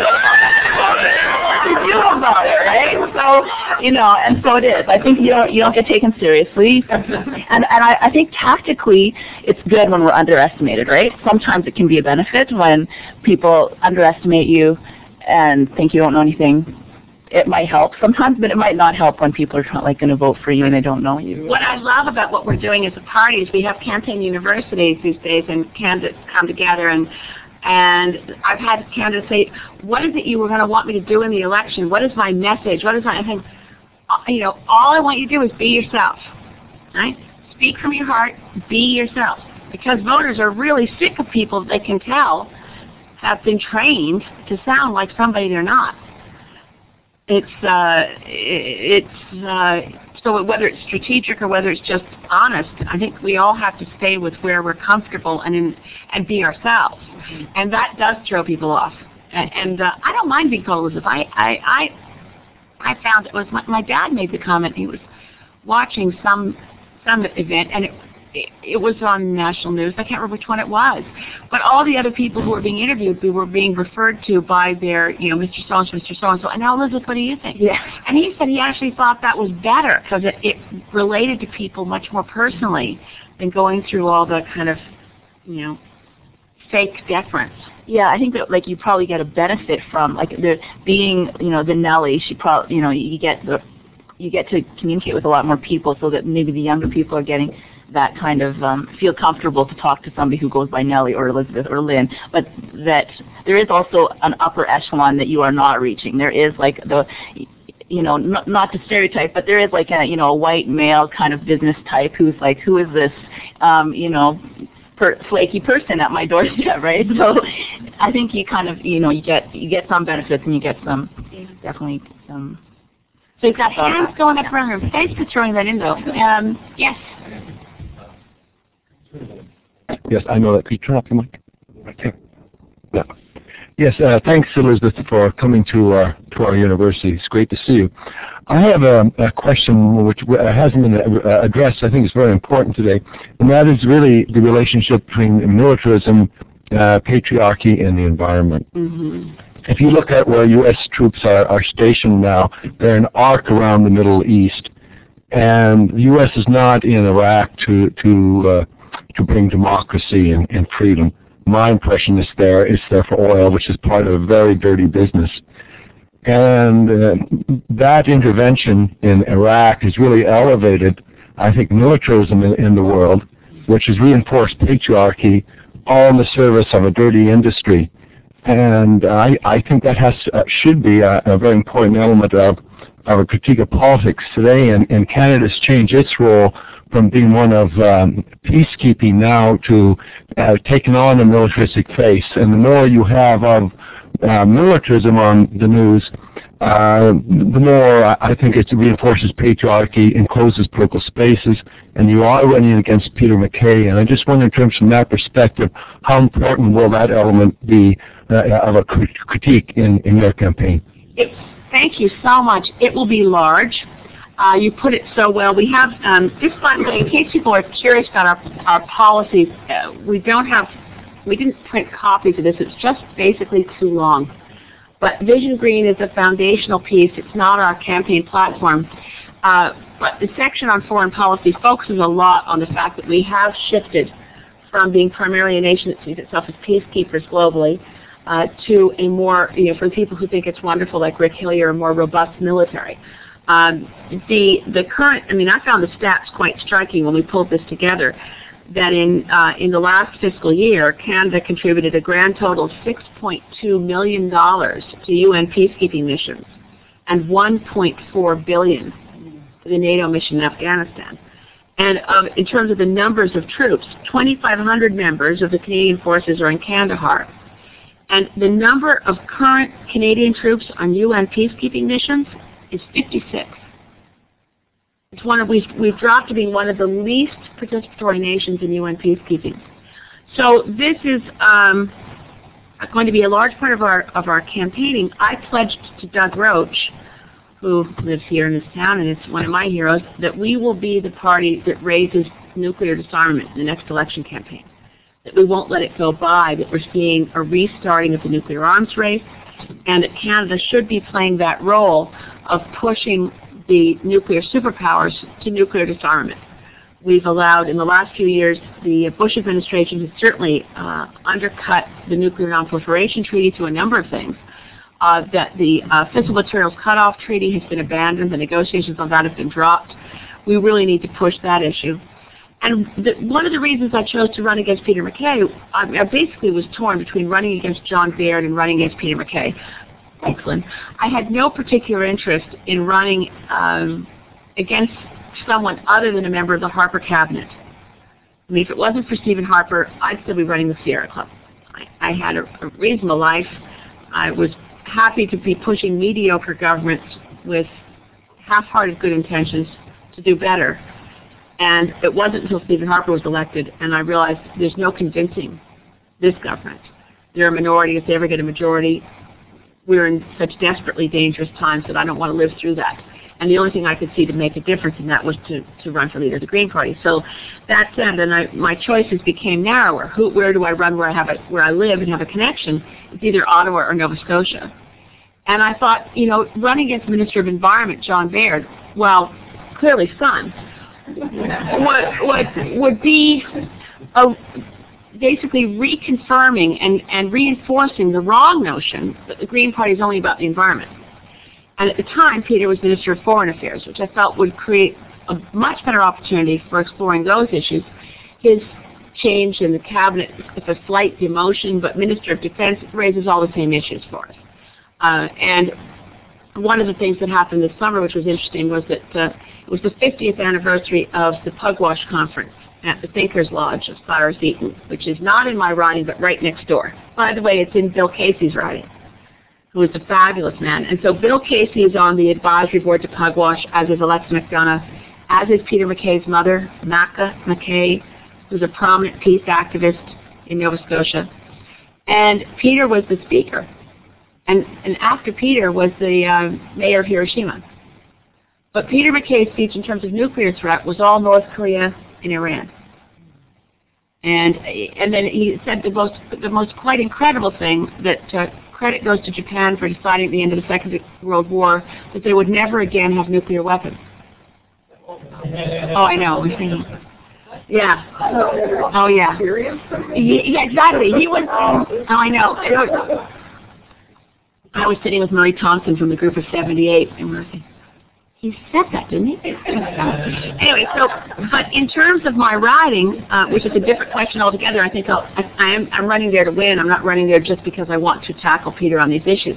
What do you do about it, right? So, you know, and so it is. I think you don't you don't get taken seriously, and and I, I think tactically it's good when we're underestimated, right? Sometimes it can be a benefit when people underestimate you and think you don't know anything. It might help sometimes, but it might not help when people are like going to vote for you and they don't know you. What I love about what we're doing as a party is we have campaign universities these days, and candidates come together, and and I've had candidates say, what is it you were going to want me to do in the election? What is my message? What is my, I think, you know, all I want you to do is be yourself, right? Speak from your heart, be yourself, because voters are really sick of people they can tell have been trained to sound like somebody they're not. It's uh, it's uh, so whether it's strategic or whether it's just honest, I think we all have to stay with where we're comfortable and in, and be ourselves, mm-hmm. and that does throw people off. And, and uh, I don't mind being called Elizabeth. I I I, I found it was my, my dad made the comment. He was watching some some event, and it. It was on national news. I can't remember which one it was. But all the other people who were being interviewed, we were being referred to by their, you know, Mister So-and-so, Mister So-and-so. And now, Elizabeth, what do you think? Yeah. And he said he actually thought that was better because it, it related to people much more personally than going through all the kind of, you know, fake deference. Yeah, I think that like you probably get a benefit from like the being, you know, the Nellie. She probably, you know, you get the, you get to communicate with a lot more people, so that maybe the younger people are getting that kind of um, feel comfortable to talk to somebody who goes by Nellie or Elizabeth or Lynn, but that there is also an upper echelon that you are not reaching. There is like the, you know, not, not to stereotype, but there is like a, you know, a white male kind of business type who's like, who is this, um, you know, per, flaky person at my doorstep, right? So I think you kind of, you know, you get you get some benefits and you get some, definitely some. So you've got hands going up around the room. Thanks for throwing that in, though. Um, yes. Yes, I know that. Can you turn off your mic? Okay. Yeah. Yes, uh, thanks, Elizabeth, for coming to our to our university. It's great to see you. I have a, a question which hasn't been addressed. I think it's very important today, and that is really the relationship between militarism, uh, patriarchy, and the environment. Mm-hmm. If you look at where U S troops are, are stationed now, they're an arc around the Middle East, and the U S is not in Iraq to to uh, to bring democracy and, and freedom. My impression is there is there for oil, which is part of a very dirty business. And uh, that intervention in Iraq has really elevated, I think, militarism in, in the world, which has reinforced patriarchy, all in the service of a dirty industry. And I, I think that has uh, should be a, a very important element of, of a critique of politics today. And, and Canada's changed its role from being one of um, peacekeeping now to uh, taking on a militaristic face. And the more you have of uh, militarism on the news, uh, the more I think it reinforces patriarchy and closes political spaces. And you are running against Peter MacKay. And I just wonder, in terms from that perspective, how important will that element be uh, of a critique in, in your campaign? It, thank you so much. It will be large. Uh, you put it so well. We have, um, just in case people are curious about our, our policies, uh, we don't have, we didn't print copies of this. It's just basically too long. But Vision Green is a foundational piece. It's not our campaign platform. Uh, but the section on foreign policy focuses a lot on the fact that we have shifted from being primarily a nation that sees itself as peacekeepers globally uh, to a more, you know, for people who think it's wonderful, like Rick Hillier, a more robust military. Um, the the current, I mean, I found the stats quite striking when we pulled this together, that in uh, in the last fiscal year, Canada contributed a grand total of six point two million dollars to U N peacekeeping missions and one point four billion dollars to the NATO mission in Afghanistan. And um, in terms of the numbers of troops, twenty-five hundred members of the Canadian forces are in Kandahar. And the number of current Canadian troops on U N peacekeeping missions is fifty-six. It's one of, we've, we've dropped to being one of the least participatory nations in U N peacekeeping. So this is um, going to be a large part of our of our campaigning. I pledged to Doug Roach, who lives here in this town and is one of my heroes, that we will be the party that raises nuclear disarmament in the next election campaign. That we won't let it go by, that we're seeing a restarting of the nuclear arms race, and that Canada should be playing that role of pushing the nuclear superpowers to nuclear disarmament. We've allowed, in the last few years, the Bush administration has certainly uh, undercut the Nuclear Non-Proliferation Treaty through a number of things. Uh, that the uh, Fissile Materials Cutoff Treaty has been abandoned, the negotiations on that have been dropped. We really need to push that issue. And the, one of the reasons I chose to run against Peter MacKay, I, I basically was torn between running against John Baird and running against Peter MacKay. Excellent. I had no particular interest in running um, against someone other than a member of the Harper cabinet. I mean, if it wasn't for Stephen Harper, I'd still be running the Sierra Club. I, I had a, a reasonable life. I was happy to be pushing mediocre governments with half-hearted good intentions to do better. And it wasn't until Stephen Harper was elected and I realized there's no convincing this government. They're a minority. If they ever get a majority, we're in such desperately dangerous times that I don't want to live through that. And the only thing I could see to make a difference in that was to, to run for leader of the Green Party. So that said, and I, my choices became narrower. Who, where do I run where I have a, where I live and have a connection? It's either Ottawa or Nova Scotia. And I thought, you know, running against Minister of Environment, John Baird, well, clearly son, would, would, would be a, basically reconfirming and, and reinforcing the wrong notion that the Green Party is only about the environment. And at the time, Peter was Minister of Foreign Affairs, which I felt would create a much better opportunity for exploring those issues. His change in the cabinet is a slight demotion, but Minister of Defense raises all the same issues for us. Uh, and one of the things that happened this summer, which was interesting, was that uh, it was the fiftieth anniversary of the Pugwash Conference at the Thinkers Lodge of Cyrus Eaton, which is not in my riding, but right next door. By the way, it's in Bill Casey's riding, who is a fabulous man. And so Bill Casey is on the advisory board to Pugwash, as is Alexa McDonough, as is Peter MacKay's mother, Macca McKay, who's a prominent peace activist in Nova Scotia. And Peter was the speaker. And, and after Peter was the uh, mayor of Hiroshima. But Peter MacKay's speech in terms of nuclear threat was all North Korea and Iran. And, and then he said the most, the most quite incredible thing, that uh, credit goes to Japan for deciding at the end of the Second World War that they would never again have nuclear weapons. Oh, I know. Yeah. Oh, yeah. Yeah, exactly. He was. Oh, I know. I was sitting with Murray Thompson from the group of seventy-eight, and we were saying, he said that, didn't he? Anyway, so, but in terms of my riding, uh, which is a different question altogether, I think I'll, I, I am, I'm running there to win. I'm not running there just because I want to tackle Peter on these issues.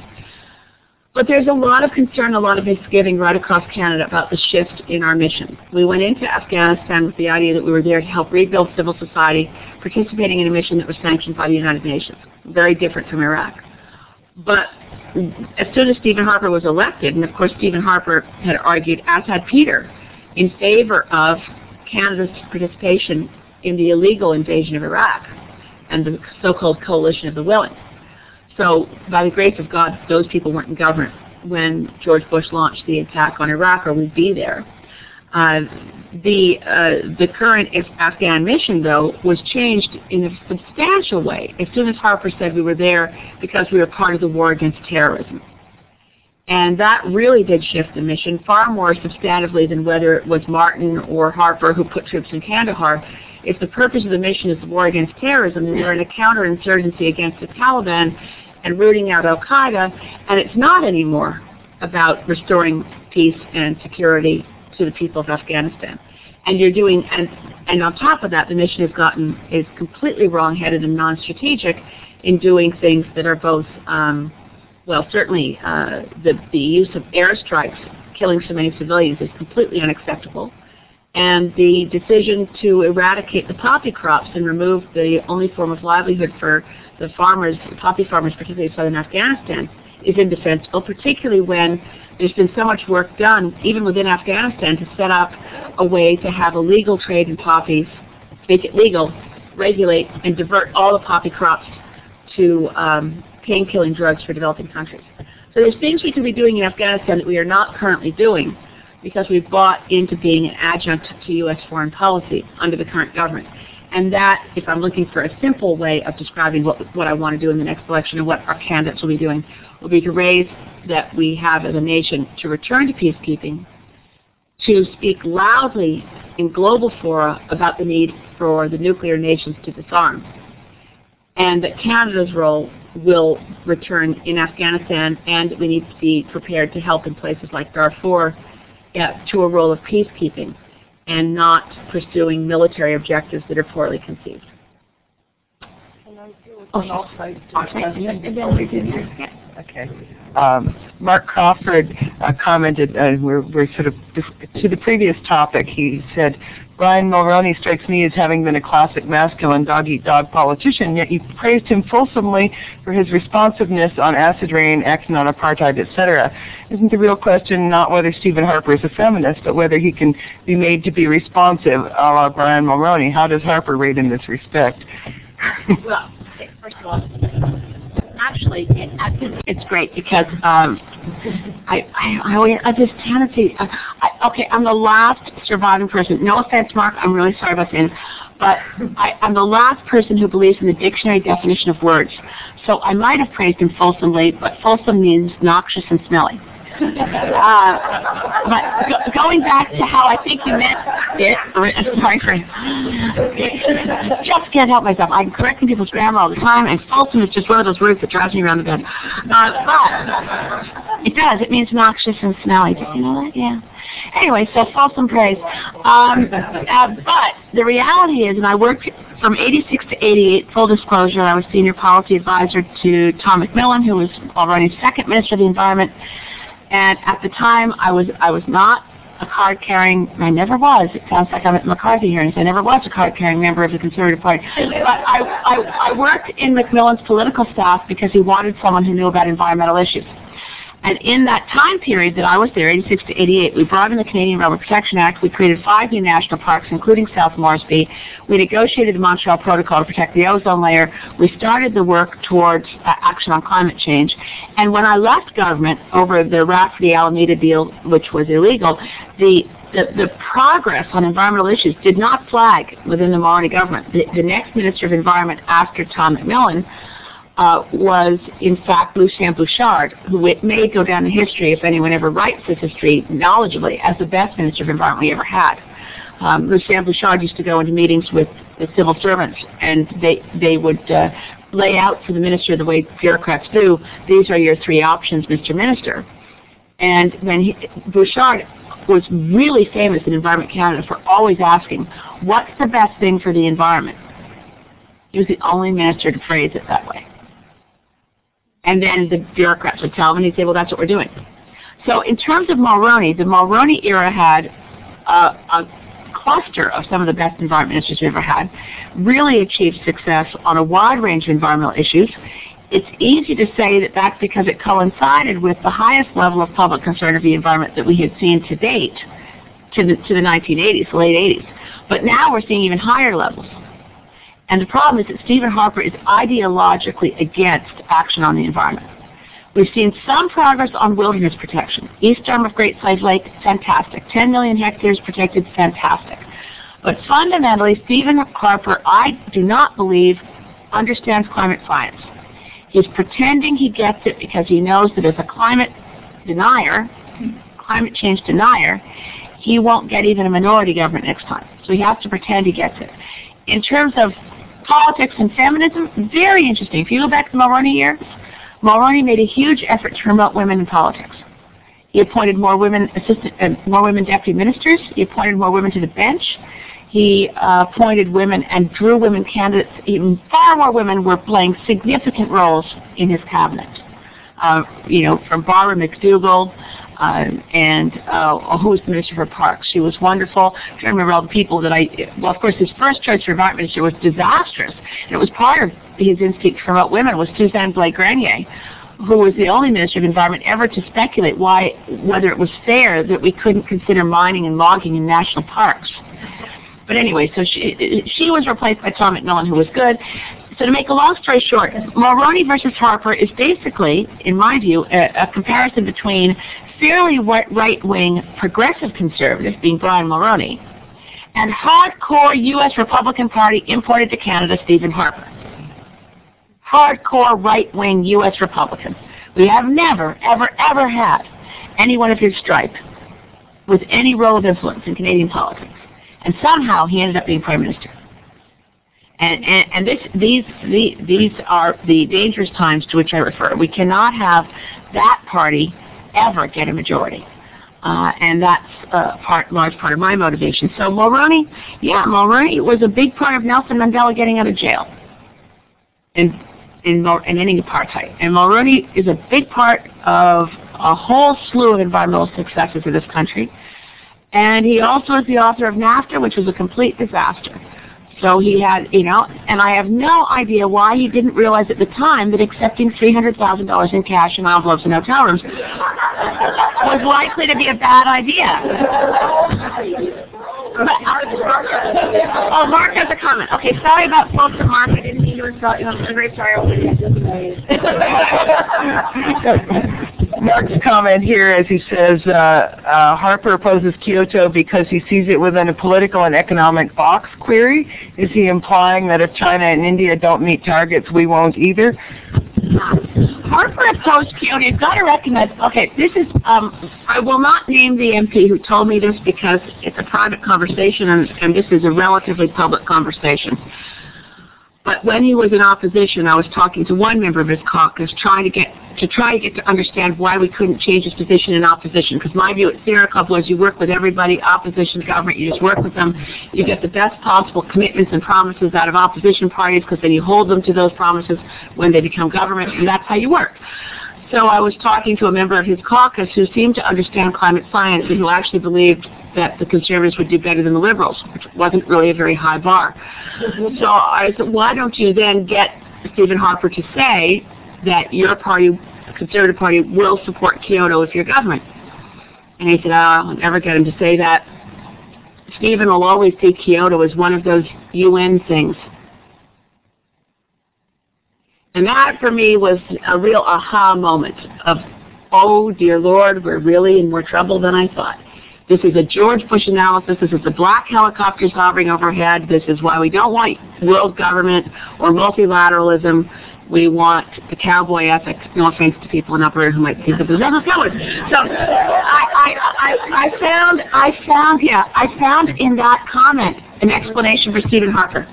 But there's a lot of concern, a lot of misgiving right across Canada about the shift in our mission. We went into Afghanistan with the idea that we were there to help rebuild civil society, participating in a mission that was sanctioned by the United Nations. Very different from Iraq. But as soon as Stephen Harper was elected, and of course Stephen Harper had argued, as had Peter, in favor of Canada's participation in the illegal invasion of Iraq and the so-called coalition of the willing. So by the grace of God, those people weren't in government when George Bush launched the attack on Iraq, or we'd be there. Uh, the uh, the current Afghan mission, though, was changed in a substantial way as soon as Harper said we were there because we were part of the war against terrorism. And that really did shift the mission far more substantively than whether it was Martin or Harper who put troops in Kandahar. If the purpose of the mission is the war against terrorism, then we're in a counterinsurgency against the Taliban and rooting out Al-Qaeda, and it's not anymore about restoring peace and security to the people of Afghanistan. And you're doing, and, and on top of that, the mission has gotten, is completely wrong-headed and non-strategic in doing things that are both, um, well, certainly uh, the, the use of airstrikes, killing so many civilians, is completely unacceptable. And the decision to eradicate the poppy crops and remove the only form of livelihood for the farmers, poppy farmers, particularly in southern Afghanistan, is indefensible, particularly when there's been so much work done, even within Afghanistan, to set up a way to have a legal trade in poppies, make it legal, regulate, and divert all the poppy crops to um, pain-killing drugs for developing countries. So there's things we can be doing in Afghanistan that we are not currently doing because we've bought into being an adjunct to U S foreign policy under the current government. And that, if I'm looking for a simple way of describing what, what I want to do in the next election and what our candidates will be doing, will be to raise that we have as a nation to return to peacekeeping, to speak loudly in global fora about the need for the nuclear nations to disarm, and that Canada's role will return in Afghanistan, and we need to be prepared to help in places like Darfur uh, to a role of peacekeeping, and not pursuing military objectives that are poorly conceived. Oh, okay. Um, Mark Crawford uh, commented, uh, we're, we're sort of, to the previous topic, he said, Brian Mulroney strikes me as having been a classic masculine dog-eat-dog politician, yet you praised him fulsomely for his responsiveness on acid rain, action on apartheid, et cetera. Isn't the real question not whether Stephen Harper is a feminist, but whether he can be made to be responsive, a la Brian Mulroney? How does Harper rate in this respect? Well, first of all, actually, it, it's great because um, I, I, I have this tendency. Uh, I, okay, I'm the last surviving person. No offense, Mark. I'm really sorry about saying this, but I, I'm the last person who believes in the dictionary definition of words. So I might have praised him fulsomely, but fulsome means noxious and smelly. Uh, but go, going back to how I think you meant it, sorry for just can't help myself. I'm correcting people's grammar all the time, and fulsome is just one of those words that drives me around the bed. Uh, but it does. It means noxious and smelly. Did you know that? Yeah. Anyway, so fulsome praise. Um, uh, but the reality is, and I worked from eighty-six to eighty-eight, full disclosure, I was senior policy advisor to Tom McMillan, who was Mulroney's second Minister of the Environment. And at the time, I was I was not a card-carrying, I never was, it sounds like I'm at McCarthy hearings, I never was a card-carrying member of the Conservative Party. But I, I, I worked in Macmillan's political staff because he wanted someone who knew about environmental issues. And in that time period that I was there, eighty-six to eighty-eight, we brought in the Canadian Railroad Protection Act. We created five new national parks, including South Moresby. We negotiated the Montreal Protocol to protect the ozone layer. We started the work towards uh, action on climate change. And when I left government over the Rafferty-Alameda deal, which was illegal, the The, the progress on environmental issues did not flag within the Mulroney government. The, the next Minister of Environment after Tom McMillan uh, was, in fact, Lucien Bouchard, who it may go down in history, if anyone ever writes this history knowledgeably, as the best Minister of Environment we ever had. Um, Lucien Bouchard used to go into meetings with the civil servants, and they, they would uh, lay out for the minister the way bureaucrats do, these are your three options, Mister Minister. And when he, Bouchard was really famous in Environment Canada for always asking, what's the best thing for the environment? He was the only minister to phrase it that way. And then the bureaucrats would tell him, and he'd say, well, that's what we're doing. So in terms of Mulroney, the Mulroney era had uh, a cluster of some of the best environment ministers we've ever had, really achieved success on a wide range of environmental issues. It's easy to say that that's because it coincided with the highest level of public concern of the environment that we had seen to date, to the, to the nineteen eighties, the late eighties. But now we're seeing even higher levels. And the problem is that Stephen Harper is ideologically against action on the environment. We've seen some progress on wilderness protection. East arm of Great Slave Lake, fantastic. ten million hectares protected, fantastic. But fundamentally, Stephen Harper, I do not believe, understands climate science. He's pretending he gets it because he knows that as a climate denier, climate change denier, he won't get even a minority government next time. So he has to pretend he gets it. In terms of politics and feminism, very interesting. If you go back to the Mulroney years, Mulroney made a huge effort to promote women in politics. He appointed more women assistant, uh, more women deputy ministers. He appointed more women to the bench. He uh, appointed women and drew women candidates. Even far more women were playing significant roles in his cabinet. Uh, you know, from Barbara McDougall, uh, and uh, who was the Minister for Parks. She was wonderful. I'm trying to remember all the people that I, well, of course, his first choice for Environment Minister was disastrous. And it was part of his instinct to promote women was Suzanne Blais-Grenier, who was the only Minister of Environment ever to speculate why, whether it was fair that we couldn't consider mining and logging in national parks. But anyway, so she, she was replaced by Tom McMillan, who was good. So to make a long story short, Mulroney versus Harper is basically, in my view, a, a comparison between fairly right-wing progressive conservative, being Brian Mulroney, and hardcore U S Republican Party imported to Canada, Stephen Harper. Hardcore right-wing U S Republican. We have never, ever, ever had anyone of his stripe with any role of influence in Canadian politics. And somehow he ended up being Prime Minister. And, and, and this, these, the, these are the dangerous times to which I refer. We cannot have that party ever get a majority. Uh, and that's a part, large part of my motivation. So Mulroney, yeah, Mulroney was a big part of Nelson Mandela getting out of jail and, in, in ending apartheid. And Mulroney is a big part of a whole slew of environmental successes in this country. And he also is the author of NAFTA, which was a complete disaster. So he had, you know, and I have no idea why he didn't realize at the time that accepting three hundred thousand dollars in cash in envelopes in hotel rooms was likely to be a bad idea. But, oh, Mark has a comment. Okay, sorry about folks and Mark. I didn't mean to insult you. I'm very sorry. Mark's comment here, as he says, uh, uh, Harper opposes Kyoto because he sees it within a political and economic box query. Is he implying that if China and India don't meet targets, we won't either? Harper opposed Kyoto. You've got to recognize, okay, this is, um, I will not name the M P who told me this because it's a private conversation and, and this is a relatively public conversation. But when he was in opposition, I was talking to one member of his caucus trying to get to try to get to understand why we couldn't change his position in opposition. Because my view at Sierra Club was you work with everybody, opposition, government, you just work with them. You get the best possible commitments and promises out of opposition parties because then you hold them to those promises when they become government, and that's how you work. So I was talking to a member of his caucus who seemed to understand climate science and who actually believed that the conservatives would do better than the liberals, which wasn't really a very high bar. So I said, why don't you then get Stephen Harper to say that your party, the Conservative Party, will support Kyoto if you're government? And he said, oh, I'll never get him to say that. Stephen will always see Kyoto as one of those U N things. And that, for me, was a real aha moment of, oh, dear Lord, we're really in more trouble than I thought. This is a George Bush analysis. This is the black helicopters hovering overhead. This is why we don't want world government or multilateralism. We want the cowboy ethic. No offense to people in Upper who might think that there's nothing going. So I, I, I, I found, I found, yeah, I found in that comment an explanation for Stephen Harper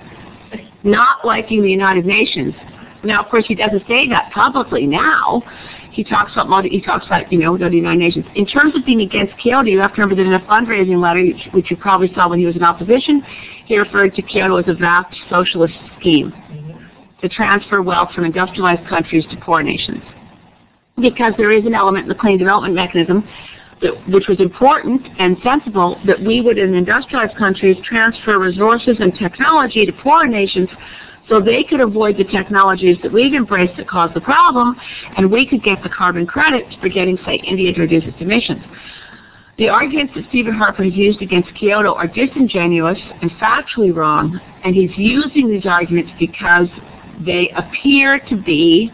not liking the United Nations. Now, of course, he doesn't say that publicly now. He talks about, he talks about, you know, the United Nations. In terms of being against Kyoto, you have to remember that in a fundraising letter, which you probably saw when he was in opposition, he referred to Kyoto as a vast socialist scheme to transfer wealth from industrialized countries to poor nations. Because there is an element in the clean development mechanism, that, which was important and sensible, that we would, in industrialized countries, transfer resources and technology to poor nations so they could avoid the technologies that we've embraced that cause the problem, and we could get the carbon credits for getting, say, India to reduce its emissions. The arguments that Stephen Harper has used against Kyoto are disingenuous and factually wrong, and he's using these arguments because they appear to be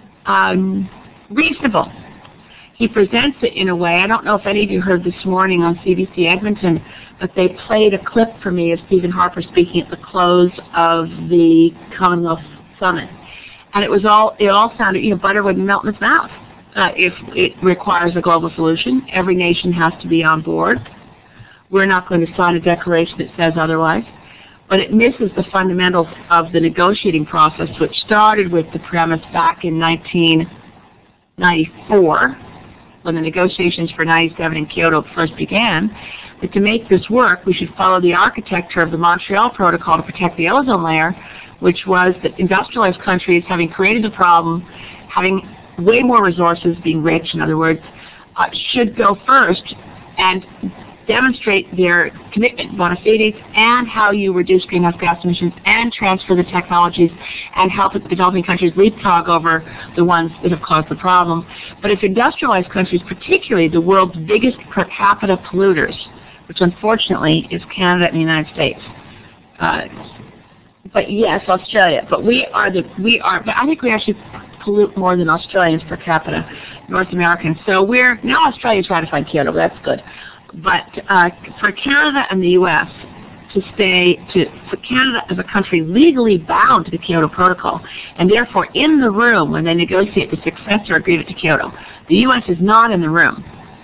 um, reasonable. He presents it in a way, I don't know if any of you heard this morning on C B C Edmonton, but they played a clip for me of Stephen Harper speaking at the close of the Commonwealth Summit. And it was all, it all sounded, you know, butter wouldn't melt in his mouth. Uh, if it requires a global solution, every nation has to be on board. We're not going to sign a declaration that says otherwise. But it misses the fundamentals of the negotiating process, which started with the premise back in nineteen ninety-four, when the negotiations for ninety-seven in Kyoto first began, that to make this work, we should follow the architecture of the Montreal Protocol to protect the ozone layer, which was that industrialized countries, having created the problem, having way more resources, being rich, in other words, uh, should go first and demonstrate their commitment, bona fides, and how you reduce greenhouse gas emissions and transfer the technologies and help the developing countries leapfrog over the ones that have caused the problem. But if industrialized countries, particularly the world's biggest per capita polluters, which unfortunately is Canada and the United States, uh, but yes, Australia, but we are the, we are, but I think we actually pollute more than Australians per capita, North Americans. So we're, now Australia's ratified Kyoto, but that's good. But uh, for Canada and the U S to stay, to for Canada as a country legally bound to the Kyoto Protocol, and therefore in the room when they negotiate the successor agreement to Kyoto, the U S is not in the room.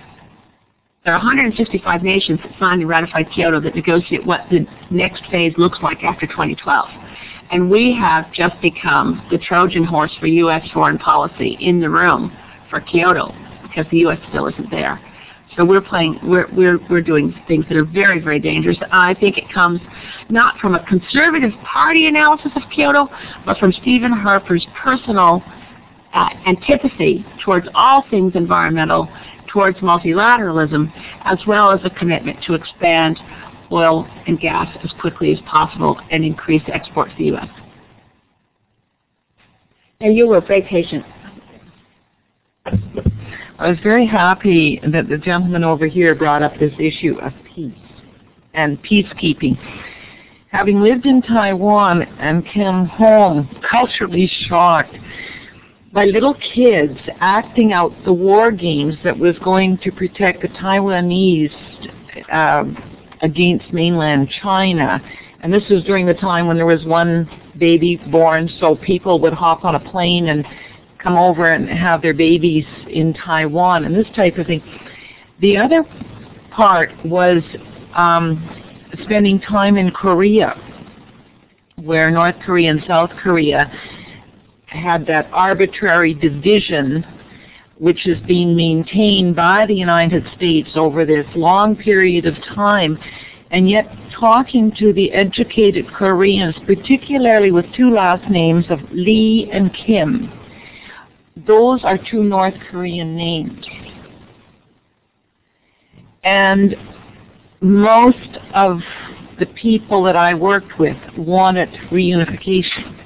There are one hundred sixty-five nations that signed and ratified Kyoto that negotiate what the next phase looks like after twenty twelve. And we have just become the Trojan horse for U S foreign policy in the room for Kyoto because the U S still isn't there. So we're playing, we're, we're, we're doing things that are very, very dangerous. I think it comes not from a conservative party analysis of Kyoto, but from Stephen Harper's personal uh, antipathy towards all things environmental, towards multilateralism, as well as a commitment to expand oil and gas as quickly as possible and increase exports to the U S. And you were very patient. I was very happy that the gentleman over here brought up this issue of peace and peacekeeping. Having lived in Taiwan and came home culturally shocked by little kids acting out the war games that was going to protect the Taiwanese uh, against mainland China. And this was during the time when there was one baby born, so people would hop on a plane and come over and have their babies in Taiwan and this type of thing. The other part was um, spending time in Korea, where North Korea and South Korea had that arbitrary division which is being maintained by the United States over this long period of time, and yet talking to the educated Koreans, particularly with two last names of Lee and Kim, those are two North Korean names. And most of the people that I worked with wanted reunification.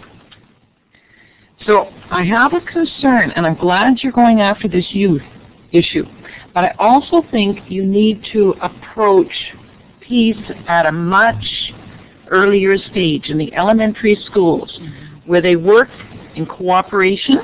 So I have a concern, and I'm glad you're going after this youth issue, but I also think you need to approach peace at a much earlier stage in the elementary schools, where they work in cooperation.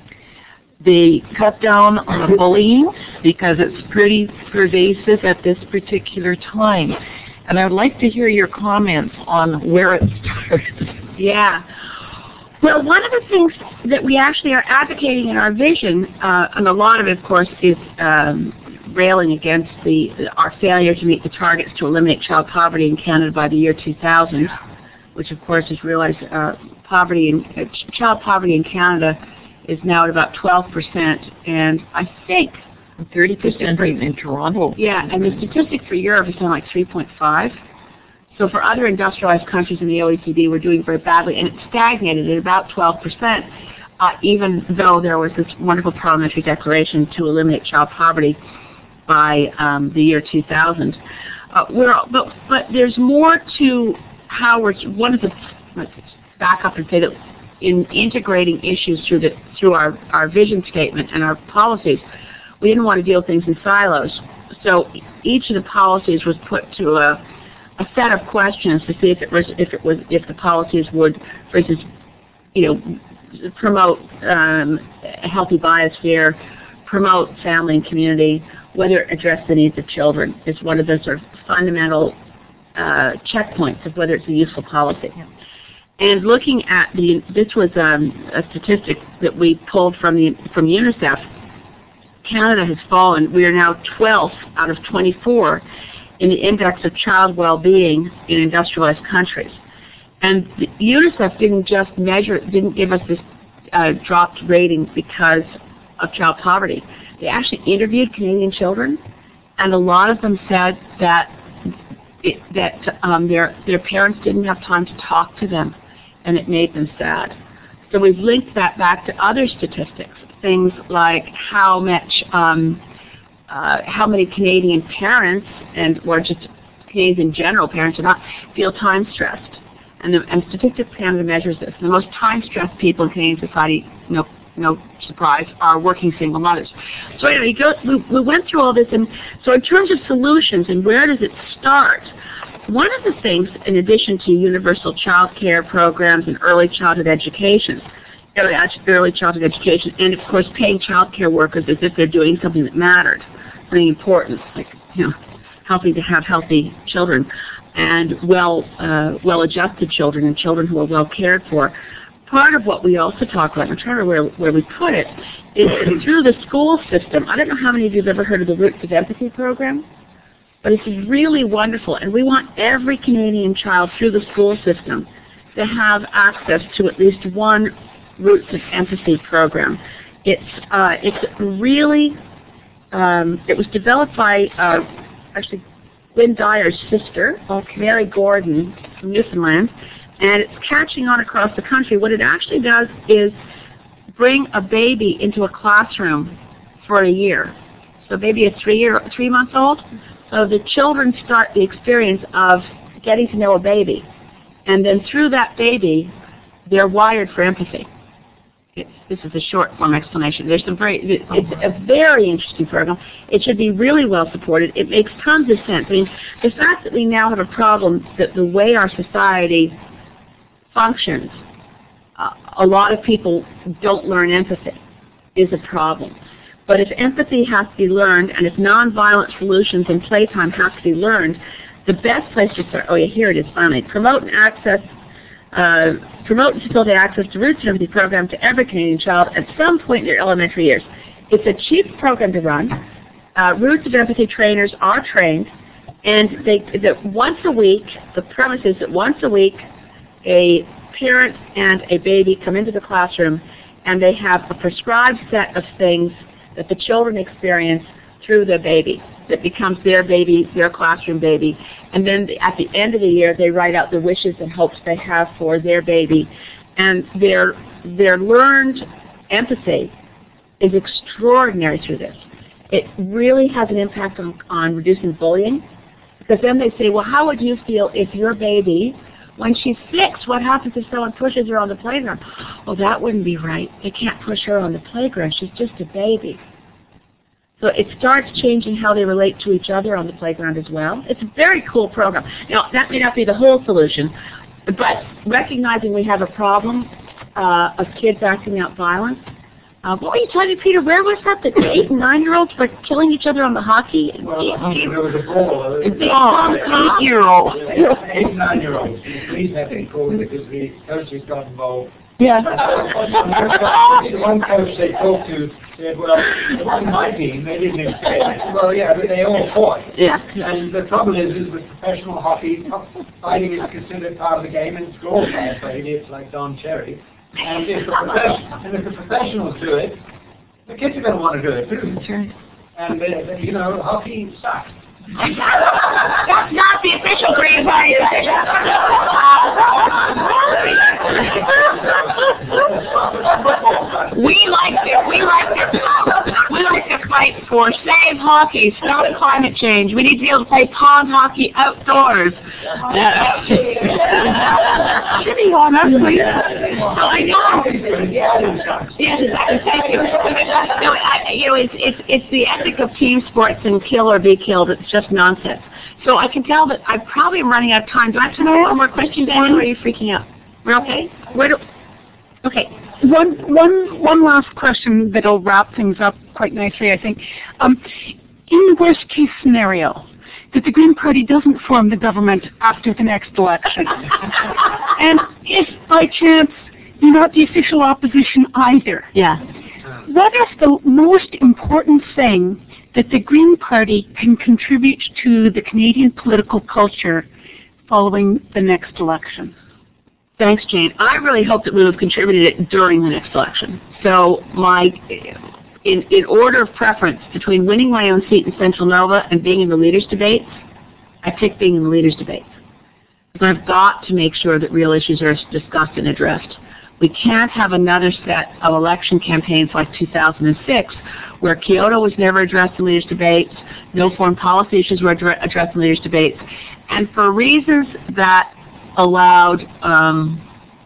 They cut down on the bullying because it's pretty pervasive at this particular time. And I would like to hear your comments on where it starts. Yeah. Well, one of the things that we actually are advocating in our vision, uh, and a lot of it, of course, is um, railing against the our failure to meet the targets to eliminate child poverty in Canada by the year two thousand, which, of course, is realized uh, poverty in, uh, child poverty in Canada is now at about twelve percent, and I think thirty percent in, in Toronto. Yeah, and the statistic for Europe is something like three point five. So for other industrialized countries in the O E C D, we're doing very badly, and it stagnated at about twelve percent, uh, even though there was this wonderful parliamentary declaration to eliminate child poverty by um, the year two thousand. Uh, we're, but, but there's more to how we're, one of the, let's back up and say that in integrating issues through, the, through our, our vision statement and our policies, we didn't want to deal with things in silos. So each of the policies was put to a, a set of questions to see if it was, if it was, if the policies would, for instance, you know, promote um, a healthy biosphere, promote family and community, whether it address the needs of children is one of the sort of fundamental uh, checkpoints of whether it's a useful policy. Yeah. And looking at the, this was um, a statistic that we pulled from the from UNICEF. Canada has fallen. We are now twelfth out of twenty-four in the index of child well-being in industrialized countries. And the UNICEF didn't just measure, didn't give us this uh, dropped rating because of child poverty. They actually interviewed Canadian children, and a lot of them said that it, that um, their their parents didn't have time to talk to them, and it made them sad. So we've linked that back to other statistics, things like how much, um, uh, how many Canadian parents, and or just Canadians in general, parents are not, feel time stressed. And, the, and Statistics Canada measures this. The most time-stressed people in Canadian society, no, no surprise, are working single mothers. So anyway, you go, we, we went through all this, and so in terms of solutions and where does it start, one of the things, in addition to universal child care programs and early childhood education, early, early childhood education, and of course paying child care workers as if they're doing something that mattered, something important, like, you know, helping to have healthy children and well, uh, well-adjusted children and children who are well cared for. Part of what we also talk about, I'm trying to remember where, where we put it, is through the school system. I don't know how many of you have ever heard of the Roots of Empathy program, but it's really wonderful, and we want every Canadian child through the school system to have access to at least one Roots of Empathy program. It's, uh, it's really, um, it was developed by, uh, actually, Gwen Dyer's sister, Mary Gordon from Newfoundland, and it's catching on across the country. What it actually does is bring a baby into a classroom for a year. So maybe a three-year, three-month-old. So the children start the experience of getting to know a baby, and then through that baby, they're wired for empathy. It's, this is a short form explanation. There's some very, it's a very interesting program. It should be really well supported. It makes tons of sense. I mean, the fact that we now have a problem that the way our society functions, uh, a lot of people don't learn empathy is a problem. But if empathy has to be learned, and if nonviolent solutions and playtime have to be learned, the best place to start, oh yeah, here it is finally, promote and access Uh, promote and facilitate access to Roots of Empathy program to every Canadian child at some point in their elementary years. It's a cheap program to run. Uh, Roots of Empathy trainers are trained, and they that once a week, the premise is that once a week, a parent and a baby come into the classroom, and they have a prescribed set of things that the children experience through their baby that becomes their baby, their classroom baby. And then at the end of the year, they write out the wishes and hopes they have for their baby. And their, their learned empathy is extraordinary through this. It really has an impact on, on reducing bullying, because then they say, well, how would you feel if your baby, when she's six, what happens if someone pushes her on the playground? Oh, that wouldn't be right. They can't push her on the playground. She's just a baby. So it starts changing how they relate to each other on the playground as well. It's a very cool program. Now, that may not be the whole solution, but recognizing we have a problem uh, of kids acting out violence. Uh, what were you telling me, Peter? Where was that? The eight and nine-year-olds were killing each other on the hockey? Well, there was a brawl. Oh, eight-year-olds. Eight and nine-year-olds. The police have been called because the coaches got involved. Yeah. The one coach they talked to said, well, it wasn't my team. They didn't escape. I said, well, yeah, but they all fought. Yeah. And the trouble is, is with professional hockey, fighting is considered part of the game, and it's all bad for idiots like Don Cherry. And if, the and if the professionals do it, the kids are going to want to do it too. That's right. And, uh, you know, hockey sucks. That's not the official Green Party. we like to, we like to, we like to fight for save hockey, stop climate change. We need to be able to play pond hockey outdoors. Shitty on us, please. I know. Yes, thank you. No, I, you know, it's it's it's the ethic of team sports and kill or be killed. It's just nonsense. So I can tell that I probably am running out of time. Do I have time for one more question, Dan, or are you freaking out? We're okay? Where do, okay. One, one, one last question that'll wrap things up quite nicely, I think. Um, in the worst case scenario, that the Green Party doesn't form the government after the next election, and if by chance you're not the official opposition either, yeah. what is the most important thing that the Green Party can contribute to the Canadian political culture following the next election? Thanks, Jane. I really hope that we would have contributed it during the next election. So my, in, in order of preference between winning my own seat in Central Nova and being in the leaders' debates, I pick being in the leaders' debates. Because I've got to make sure that real issues are discussed and addressed. We can't have another set of election campaigns like two thousand six, where Kyoto was never addressed in leaders' debates, no foreign policy issues were addressed in leaders' debates, and for reasons that allowed um,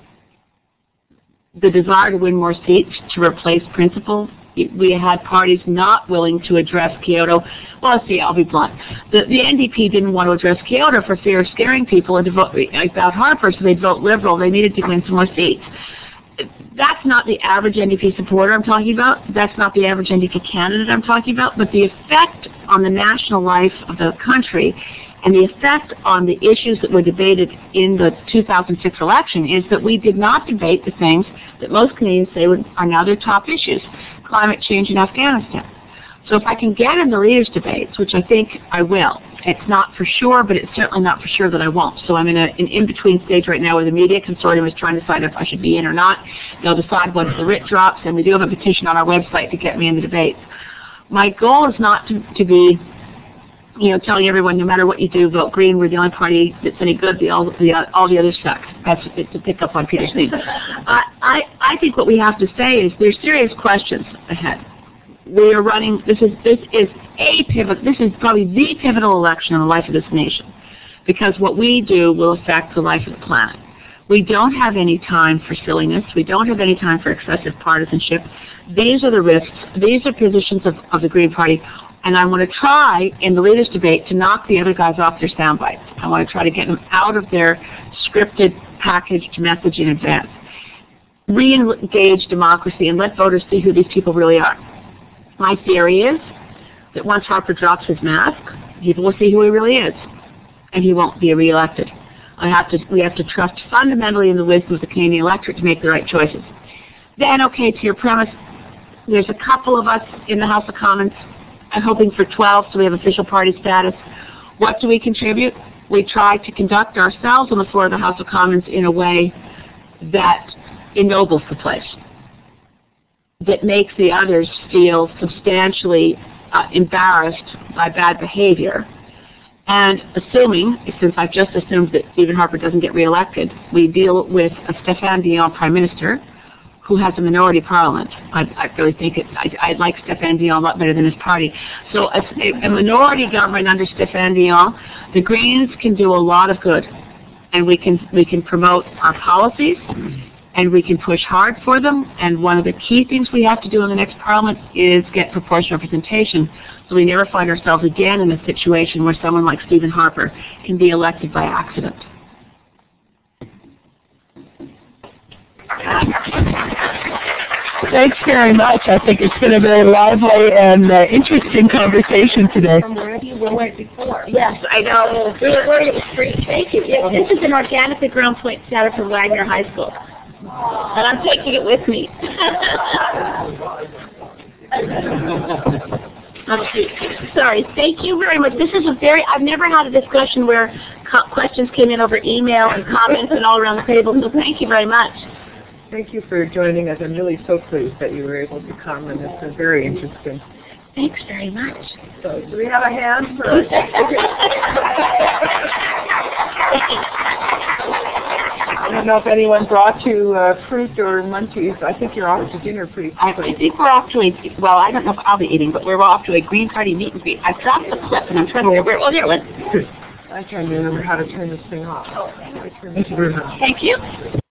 the desire to win more seats to replace principles. We had parties not willing to address Kyoto. Well, see, I'll be blunt. The, the N D P didn't want to address Kyoto for fear of scaring people into vote about Harper, so they'd vote Liberal. They needed to win some more seats. That's not the average N D P supporter I'm talking about. That's not the average N D P candidate I'm talking about. But the effect on the national life of the country and the effect on the issues that were debated in the two thousand six election is that we did not debate the things that most Canadians say are now their top issues, climate change in Afghanistan. So if I can get in the leaders' debates, which I think I will, it's not for sure, but it's certainly not for sure that I won't. So I'm in a, an in-between stage right now where the media consortium is trying to decide if I should be in or not. They'll decide once the writ drops, and we do have a petition on our website to get me in the debates. My goal is not to, to be, you know, telling everyone no matter what you do, vote Green. We're the only party that's any good. The all the uh, all the others suck. That's to pick up on Peter's theme. I, I I think what we have to say is there's serious questions ahead. We are running. This is this is a pivot. This is probably the pivotal election in the life of this nation, because what we do will affect the life of the planet. We don't have any time for silliness. We don't have any time for excessive partisanship. These are the risks. These are positions of, of the Green Party. And I want to try, in the leaders' debate, to knock the other guys off their sound bites. I want to try to get them out of their scripted, packaged message in advance. Re-engage democracy and let voters see who these people really are. My theory is that once Harper drops his mask, people will see who he really is, and he won't be reelected. I have to, we have to trust fundamentally in the wisdom of the Canadian electorate to make the right choices. Then, okay, to your premise, there's a couple of us in the House of Commons. I'm hoping for twelve, so we have official party status. What do we contribute? We try to conduct ourselves on the floor of the House of Commons in a way that ennobles the place, that makes the others feel substantially uh, embarrassed by bad behavior. And assuming, since I've just assumed that Stephen Harper doesn't get reelected, we deal with a Stéphane Dion Prime Minister who has a minority parliament. I, I really think it, I, I like Stéphane Dion a lot better than his party. So a, a minority government under Stéphane Dion, the Greens can do a lot of good. And we can, we can promote our policies, and we can push hard for them. And one of the key things we have to do in the next parliament is get proportional representation, so we never find ourselves again in a situation where someone like Stephen Harper can be elected by accident. Thanks very much. I think it's been a very lively and uh, interesting conversation today. From wherever you were before. Yes, I know. We were worried it was free. Thank you. Yes, this is an organically grown poinsettia from Wagner High School. And I'm taking it with me. Sorry, thank you very much. This is a very, I've never had a discussion where co questions came in over email and comments and all around the table, so thank you very much. Thank you for joining us. I'm really so pleased that you were able to come, and it's been very interesting. Thanks very much. So, do we have a hand for I don't know if anyone brought you uh, fruit or munchies. I think you're off to dinner pretty quickly. I, I think we're off to a, well, I don't know if I'll be eating, but we're off to a Green Party meet and greet. I've dropped the clip, and I'm trying to remember, oh, there it went. I can't remember how to turn this thing off. Oh, Thank you very much. Thank you.